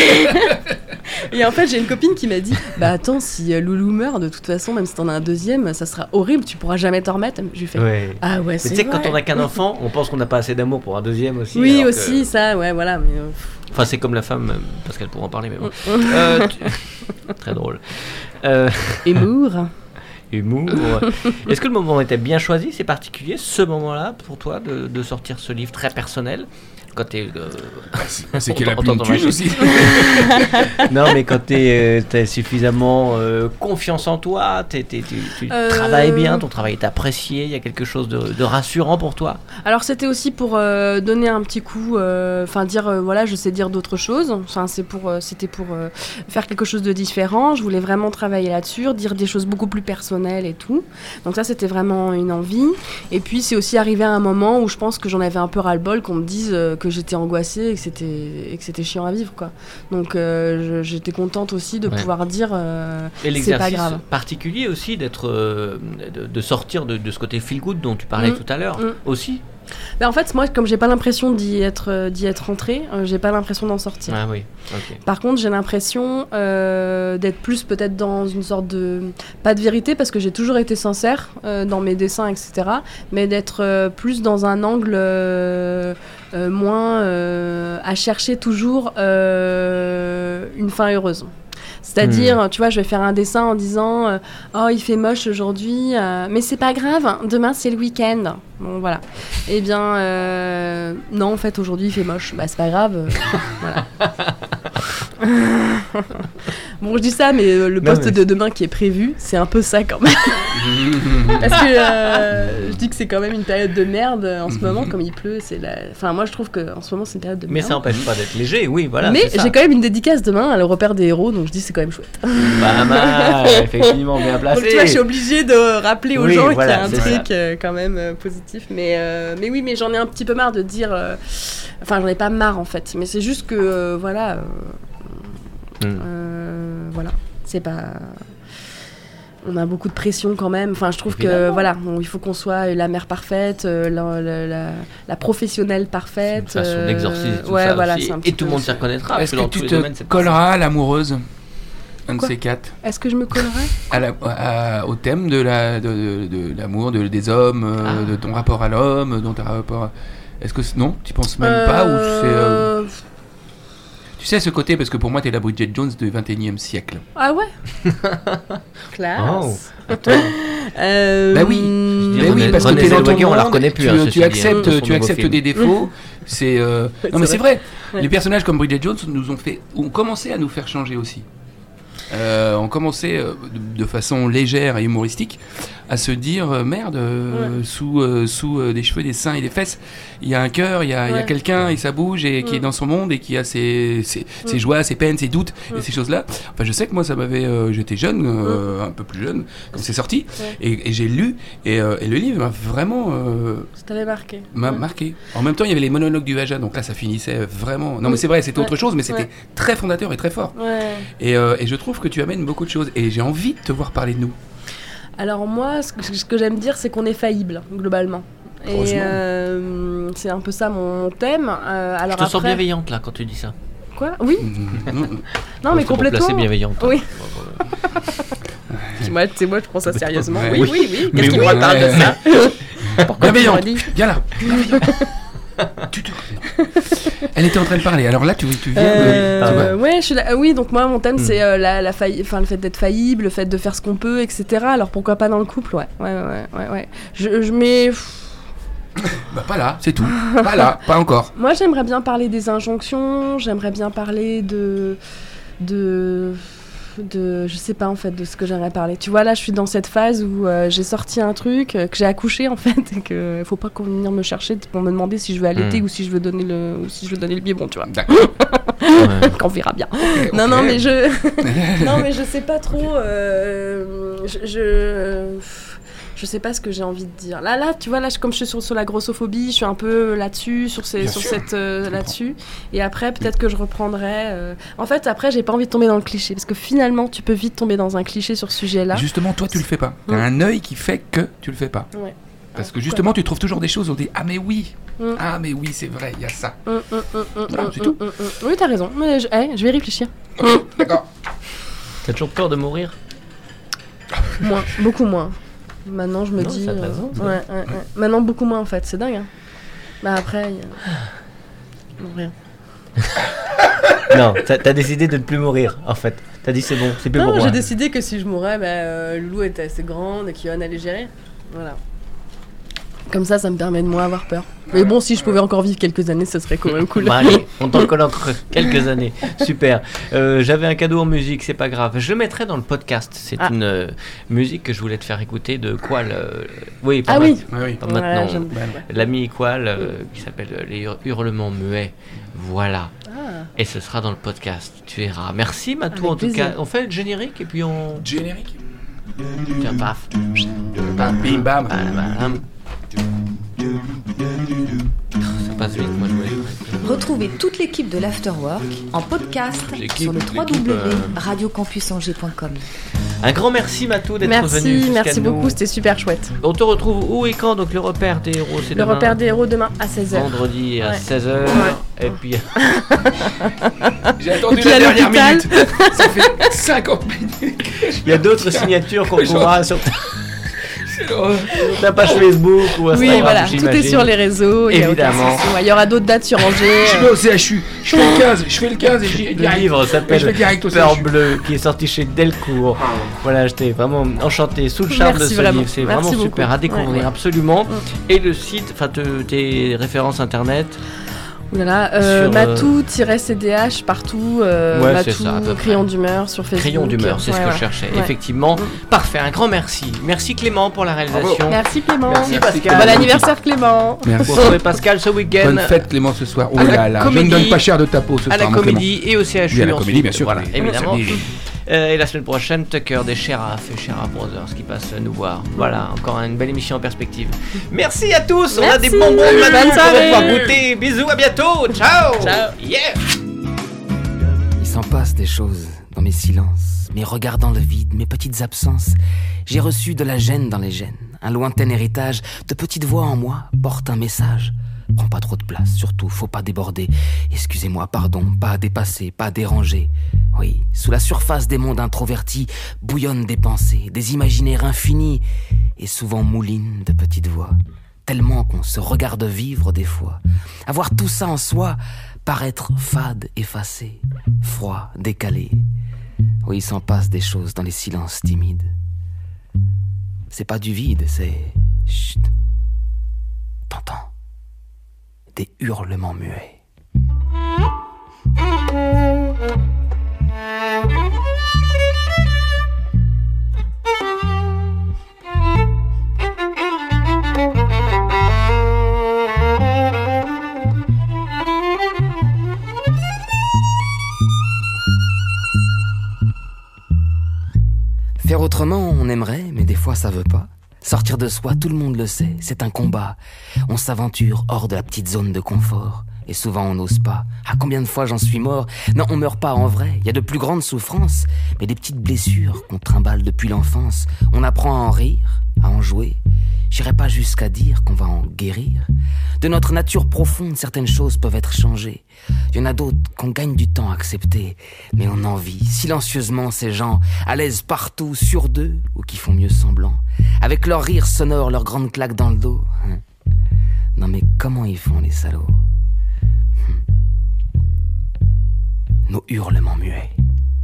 Et en fait, j'ai une copine qui m'a dit bah attends, si euh, Loulou meurt, de toute façon, même si t'en as un deuxième, ça sera horrible, tu pourras jamais t'en remettre. Je lui fais Ouais. ah ouais, Mais c'est tu sais que vrai. quand on a qu'un enfant, on pense qu'on n'a pas assez d'amour pour un deuxième aussi. Oui, alors que- aussi, ça, ouais, voilà. Mais, euh, Enfin, c'est comme la femme, euh, parce qu'elle pourra en parler, mais bon. Mm. Euh, tu- Très drôle. Euh, Humour. Humour. Est-ce que le moment était bien choisi? C'est particulier, ce moment-là, pour toi, de, de sortir ce livre très personnel? Quand t'es. euh, C'est qu'elle a on plus une t'entend thune aussi. Non, mais quand t'es, euh, t'as suffisamment euh, confiance en toi, t'es, t'es- tu, tu Euh, travailles bien, ton travail est apprécié, il y a quelque chose de, de rassurant pour toi. Alors c'était aussi pour euh, donner un petit coup, enfin dire euh, voilà je sais dire d'autres choses. Enfin c'est pour, euh, c'était pour euh, faire quelque chose de différent. Je voulais vraiment travailler là-dessus, dire des choses beaucoup plus personnelles et tout. Donc ça c'était vraiment une envie. Et puis c'est aussi arrivé à un moment où je pense que j'en avais un peu ras-le-bol qu'on me dise euh, que que j'étais angoissée et que c'était, et que c'était chiant à vivre, quoi. Donc euh, je, j'étais contente aussi de ouais. pouvoir dire euh, et c'est pas grave. L'exercice particulier aussi d'être, euh, de, de sortir de, de ce côté feel good dont tu parlais mmh. tout à l'heure mmh. aussi. Ben en fait, moi, comme j'ai pas l'impression d'y être, d'y être rentrée, euh, j'ai pas l'impression d'en sortir. Ah oui, ok. Par contre, j'ai l'impression euh, d'être plus peut-être dans une sorte de... Pas de vérité, parce que j'ai toujours été sincère euh, dans mes dessins, et cetera. Mais d'être euh, plus dans un angle euh, euh, moins euh, à chercher toujours euh, une fin heureuse. C'est-à-dire, mmh. tu vois, je vais faire un dessin en disant euh, « Oh, il fait moche aujourd'hui, euh, mais c'est pas grave, demain c'est le week-end. » Bon, voilà. Eh bien, euh, non, en fait, aujourd'hui il fait moche. Bah, c'est pas grave. Euh, voilà. Bon, je dis ça, mais euh, le poste mais... de demain qui est prévu, c'est un peu ça quand même. Parce que euh, je dis que c'est quand même une période de merde en ce moment, comme il pleut. C'est la... Enfin, moi je trouve qu'en ce moment c'est une période de merde. Mais ça n'empêche pas d'être léger, oui, voilà. Mais j'ai quand même une dédicace demain à le repère des héros, donc je dis c'est quand même chouette. Pas mal, effectivement, bien placé. Donc tu vois, je suis obligée de rappeler aux oui, gens voilà, qu'il y a un truc euh, quand même euh, positif. Mais, euh, mais oui, mais j'en ai un petit peu marre de dire. Euh... Enfin, j'en ai pas marre en fait, mais c'est juste que euh, voilà. Euh... Mm. Euh, voilà, c'est pas. On a beaucoup de pression quand même. Enfin, je trouve Évidemment. que voilà, bon, il faut qu'on soit la mère parfaite, euh, la, la, la, la professionnelle parfaite. C'est une façon euh, d'exorciser tout ouais, ça voilà, aussi. Et tout le monde s'y reconnaîtra. Est-ce que tu te domaines, colleras à l'amoureuse, un de ces quatre? Est-ce que je me collerais à la, à, au thème de, la, de, de, de l'amour, de, des hommes, ah. euh, de ton rapport à l'homme, dont ton rapport. À... Est-ce que non, tu penses même euh... pas ou c'est euh... Tu sais ce côté, parce que pour moi, t'es la Bridget Jones du vingt et unième siècle. Ah ouais. Classe. Oh, attends. euh, bah oui. Bah oui, parce que t'es dans ton monde, on la reconnaît plus. Tu, hein, tu acceptes, hein, tu acceptes des défauts. C'est euh... non mais c'est c'est vrai. vrai. Les personnages comme Bridget Jones nous ont fait, ont commencé à nous faire changer aussi. Euh, on commençait euh, de, de façon légère et humoristique à se dire euh, merde euh, ouais. sous euh, sous euh, des cheveux, des seins et des fesses il y a un cœur, il y a, ouais. y a quelqu'un et ça bouge et ouais. qui est dans son monde et qui a ses, ses, ouais. ses joies, ses peines, ses doutes ouais. et ces choses là. Enfin je sais que moi ça m'avait euh, j'étais jeune euh, ouais. un peu plus jeune quand c'est sorti ouais. et, et j'ai lu et, euh, et le livre m'a vraiment euh, ça t'avait marqué m'a ouais. marqué. En même temps il y avait les monologues du Vagin, donc là ça finissait vraiment non mais c'est vrai c'était ouais. autre chose mais c'était ouais. très fondateur et très fort ouais. et, euh, et je trouve que tu amènes beaucoup de choses et j'ai envie de te voir parler de nous. Alors moi, ce que, ce que j'aime dire, c'est qu'on est faillible, globalement. Et euh, c'est un peu ça mon thème. Euh, alors je te après... sens bienveillante là quand tu dis ça. Quoi ? Oui. Non mais complètement. C'est bienveillante. Oui. Moi, c'est moi, je prends ça sérieusement. Ouais. Oui, oui, oui. Mais Qu'est-ce oui, qu'il me parle de ça ? Pourquoi bienveillante. Viens là. Tu te... Elle était en train de parler. Alors là, tu, tu viens. Euh, de... tu euh, ouais, je suis là. Oui, donc moi, mon thème, mm. c'est euh, la, la failli... enfin, le fait d'être faillible, le fait de faire ce qu'on peut, et cetera. Alors pourquoi pas dans le couple, ouais, ouais, ouais, ouais, ouais. Je, je mets. Bah pas là, c'est tout. Pas là, pas encore. Moi, j'aimerais bien parler des injonctions. J'aimerais bien parler de, de. de je sais pas en fait de ce que j'aimerais parler. Tu vois là je suis dans cette phase où euh, j'ai sorti un truc euh, que j'ai accouché en fait et que faut pas qu'on vienne venir me chercher pour me demander si je veux allaiter mmh. ou si je veux donner le ou si je veux donner le biberon, tu vois. D'accord. Ouais. Qu'on verra bien. Okay, non okay. non mais je non mais je sais pas trop euh, je, je je sais pas ce que j'ai envie de dire. Là, là, tu vois, là, je, comme je suis sur, sur la grossophobie, je suis un peu là-dessus, sur, ces, sur cette euh, là-dessus. Et après, peut-être que je reprendrai. Euh... En fait, après, j'ai pas envie de tomber dans le cliché, parce que finalement, tu peux vite tomber dans un cliché sur ce sujet-là. Justement, toi, tu le fais pas. T'as mmh. un œil qui fait que tu le fais pas. Ouais. Parce ah, que justement, quoi. tu trouves toujours des choses où on dit ah mais oui, mmh. ah mais oui, c'est vrai, il y a ça. Mmh, mmh, mmh, voilà, mmh, c'est tout. Mmh, mmh. Oui, t'as raison. Mais je, hey, je vais réfléchir. D'accord. T'as toujours peur de mourir ? Moins, beaucoup moins. Maintenant, je me non, dis. Ça euh, raison, ouais, ouais, ouais. Maintenant, beaucoup moins en fait. C'est dingue. Hein. Bah après, y a... non, rien. Non, t'as, t'as décidé de ne plus mourir en fait. T'as dit c'est bon, c'est plus non, pour moi. J'ai décidé que si je mourais, bah, euh, Loulou était assez grande et qu'Yoann allait gérer. Voilà. Comme ça, ça me permet de moins avoir peur. Mais bon, si je pouvais encore vivre quelques années, ça serait quand même cool. Bah allez, on t'en colle encore quelques années. Super. Euh, j'avais un cadeau en musique, c'est pas grave. Je le mettrai dans le podcast. C'est ah. une euh, musique que je voulais te faire écouter de Qual. Euh, oui, pas ah oui. oui. Pas maintenant. Ouais, l'ami Qual euh, qui s'appelle Les Hurlements Muets. Voilà. Ah. Et ce sera dans le podcast. Tu verras. Merci Matou. Avec en tout plaisir. cas, on fait le générique et puis on. Générique. Tiens, paf. Bim bam. Ça passe vite, moi je voulais. Retrouvez toute l'équipe de l'Afterwork en podcast L'équipe, sur le w w w l'équipe, point radio campus angers point com. Un grand merci Matou d'être Merci, venu jusqu'à merci nous. beaucoup, c'était super chouette. On te retrouve où et quand? Donc le repère des héros, c'est Le demain. repère des héros demain à seize heures. Vendredi à Ouais. seize heures. Ouais. Et puis J'ai attendu Et puis la à dernière l'hôpital. minute. Ça fait cinquante minutes. il y a d'autres signatures qu'on pourra sur ta, C'est l'horreur. sur ta page Facebook ou Instagram. Oui, voilà, tout est j'imagine. sur les réseaux. il y a aucun Évidemment. souci. Ouais, il y aura d'autres dates sur Angers. Je vais au C H U. Je fais le quinze. Je fais le quinze et j'y Le direct. livre Et je vais s'appelle direct au Peur C H U. Bleue, qui est sorti chez Delcourt. Voilà, j'étais vraiment enchanté, sous le charme Merci de ce vraiment. livre. C'est Merci vraiment super beaucoup. à découvrir, Ouais, ouais. absolument. Mm. Et le site, enfin te- tes références internet. Voilà, euh, Sur, euh, Matou-C D H partout. Euh, Ouais, c'est Matou, ça, à peu près. Crayon d'humeur sur Facebook. Crayon d'humeur, c'est ce Ouais, que ouais. je cherchais. Ouais. Effectivement, Mm. parfait, un grand merci. Merci Clément pour la réalisation. Merci Clément. Merci, Pascal. Bon anniversaire Clément. Merci. Vous retrouvez Pascal ce week-end Bonne fête Clément ce soir. Oh À la là là, je ne comédie. donne pas cher de ta peau ce à la soir, mon Clément. comédie et au C H U. Oui, à la ensuite. comédie, bien sûr. Voilà, oui. évidemment. Oui. Euh, et la semaine prochaine, Tucker des Sheriff et Sheriff Brothers qui passent nous voir. Voilà, encore une belle émission en perspective. Merci à tous. On a Merci. des bonbons de Bonne Manu qu'on va soirée. pouvoir goûter. Bisous, à bientôt. Ciao. Ciao. Yeah. Il s'en passe des choses dans mes silences, mes regards dans le vide, mes petites absences. J'ai reçu de la gêne dans les gènes, un lointain héritage de petites voix en moi porte un message. Prends pas trop de place, surtout faut pas déborder. Excusez-moi, pardon, pas à dépasser, pas à déranger. Oui, sous la surface des mondes introvertis bouillonnent des pensées, des imaginaires infinis et souvent moulinent de petites voix. Tellement qu'on se regarde vivre des fois. Avoir tout ça en soi, paraître fade, effacé, froid, décalé. Oui, il s'en passe des choses dans les silences timides. C'est pas du vide, c'est... Chut. T'entends? Des hurlements muets. Faire autrement, on aimerait, mais des fois ça veut pas. Sortir de soi, tout le monde le sait, c'est un combat. On s'aventure hors de la petite zone de confort. Et souvent on n'ose pas. Ah, combien de fois j'en suis mort? Non, on meurt pas en vrai, il y a de plus grandes souffrances. Mais des petites blessures qu'on trimballe depuis l'enfance. On apprend à en rire, à en jouer. J'irai pas jusqu'à dire qu'on va en guérir. De notre nature profonde, certaines choses peuvent être changées. Il y en a d'autres qu'on gagne du temps à accepter. Mais on envie silencieusement ces gens, à l'aise partout, sur d'eux, ou qui font mieux semblant. Avec leur rire sonore, leurs grandes claques dans le dos. Non mais comment ils font les salauds? Nos hurlements muets.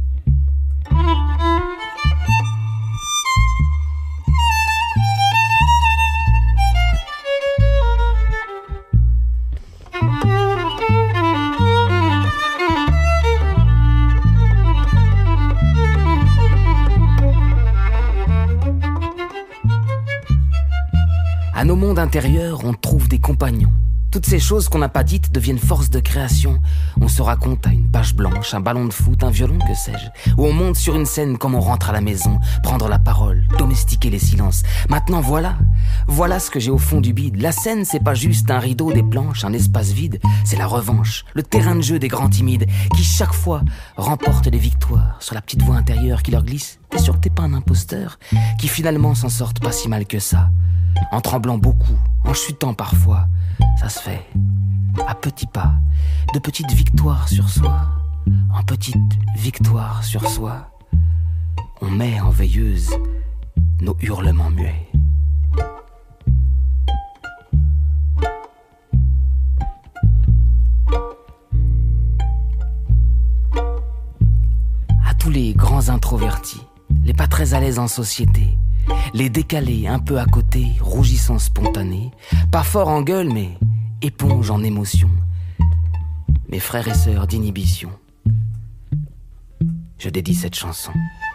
À nos mondes intérieurs, on trouve des compagnons. Toutes ces choses qu'on n'a pas dites deviennent force de création. On se raconte à une page blanche, un ballon de foot, un violon, que sais-je. Ou on monte sur une scène comme on rentre à la maison, prendre la parole, domestiquer les silences. Maintenant voilà, voilà ce que j'ai au fond du bide. La scène, c'est pas juste un rideau, des planches, un espace vide. C'est la revanche, le terrain de jeu des grands timides, qui chaque fois remportent des victoires sur la petite voix intérieure qui leur glisse. T'es sûr que t'es pas un imposteur? Qui finalement s'en sortent pas si mal que ça. En tremblant beaucoup, en chutant parfois. Ça se fait à petits pas, de petites victoires sur soi, en petites victoires sur soi. On met en veilleuse nos hurlements muets. À tous les grands introvertis, les pas très à l'aise en société, les décalés un peu à côté, rougissants spontanés, pas forts en gueule mais éponge en émotion. Mes frères et sœurs d'inhibition, je dédie cette chanson.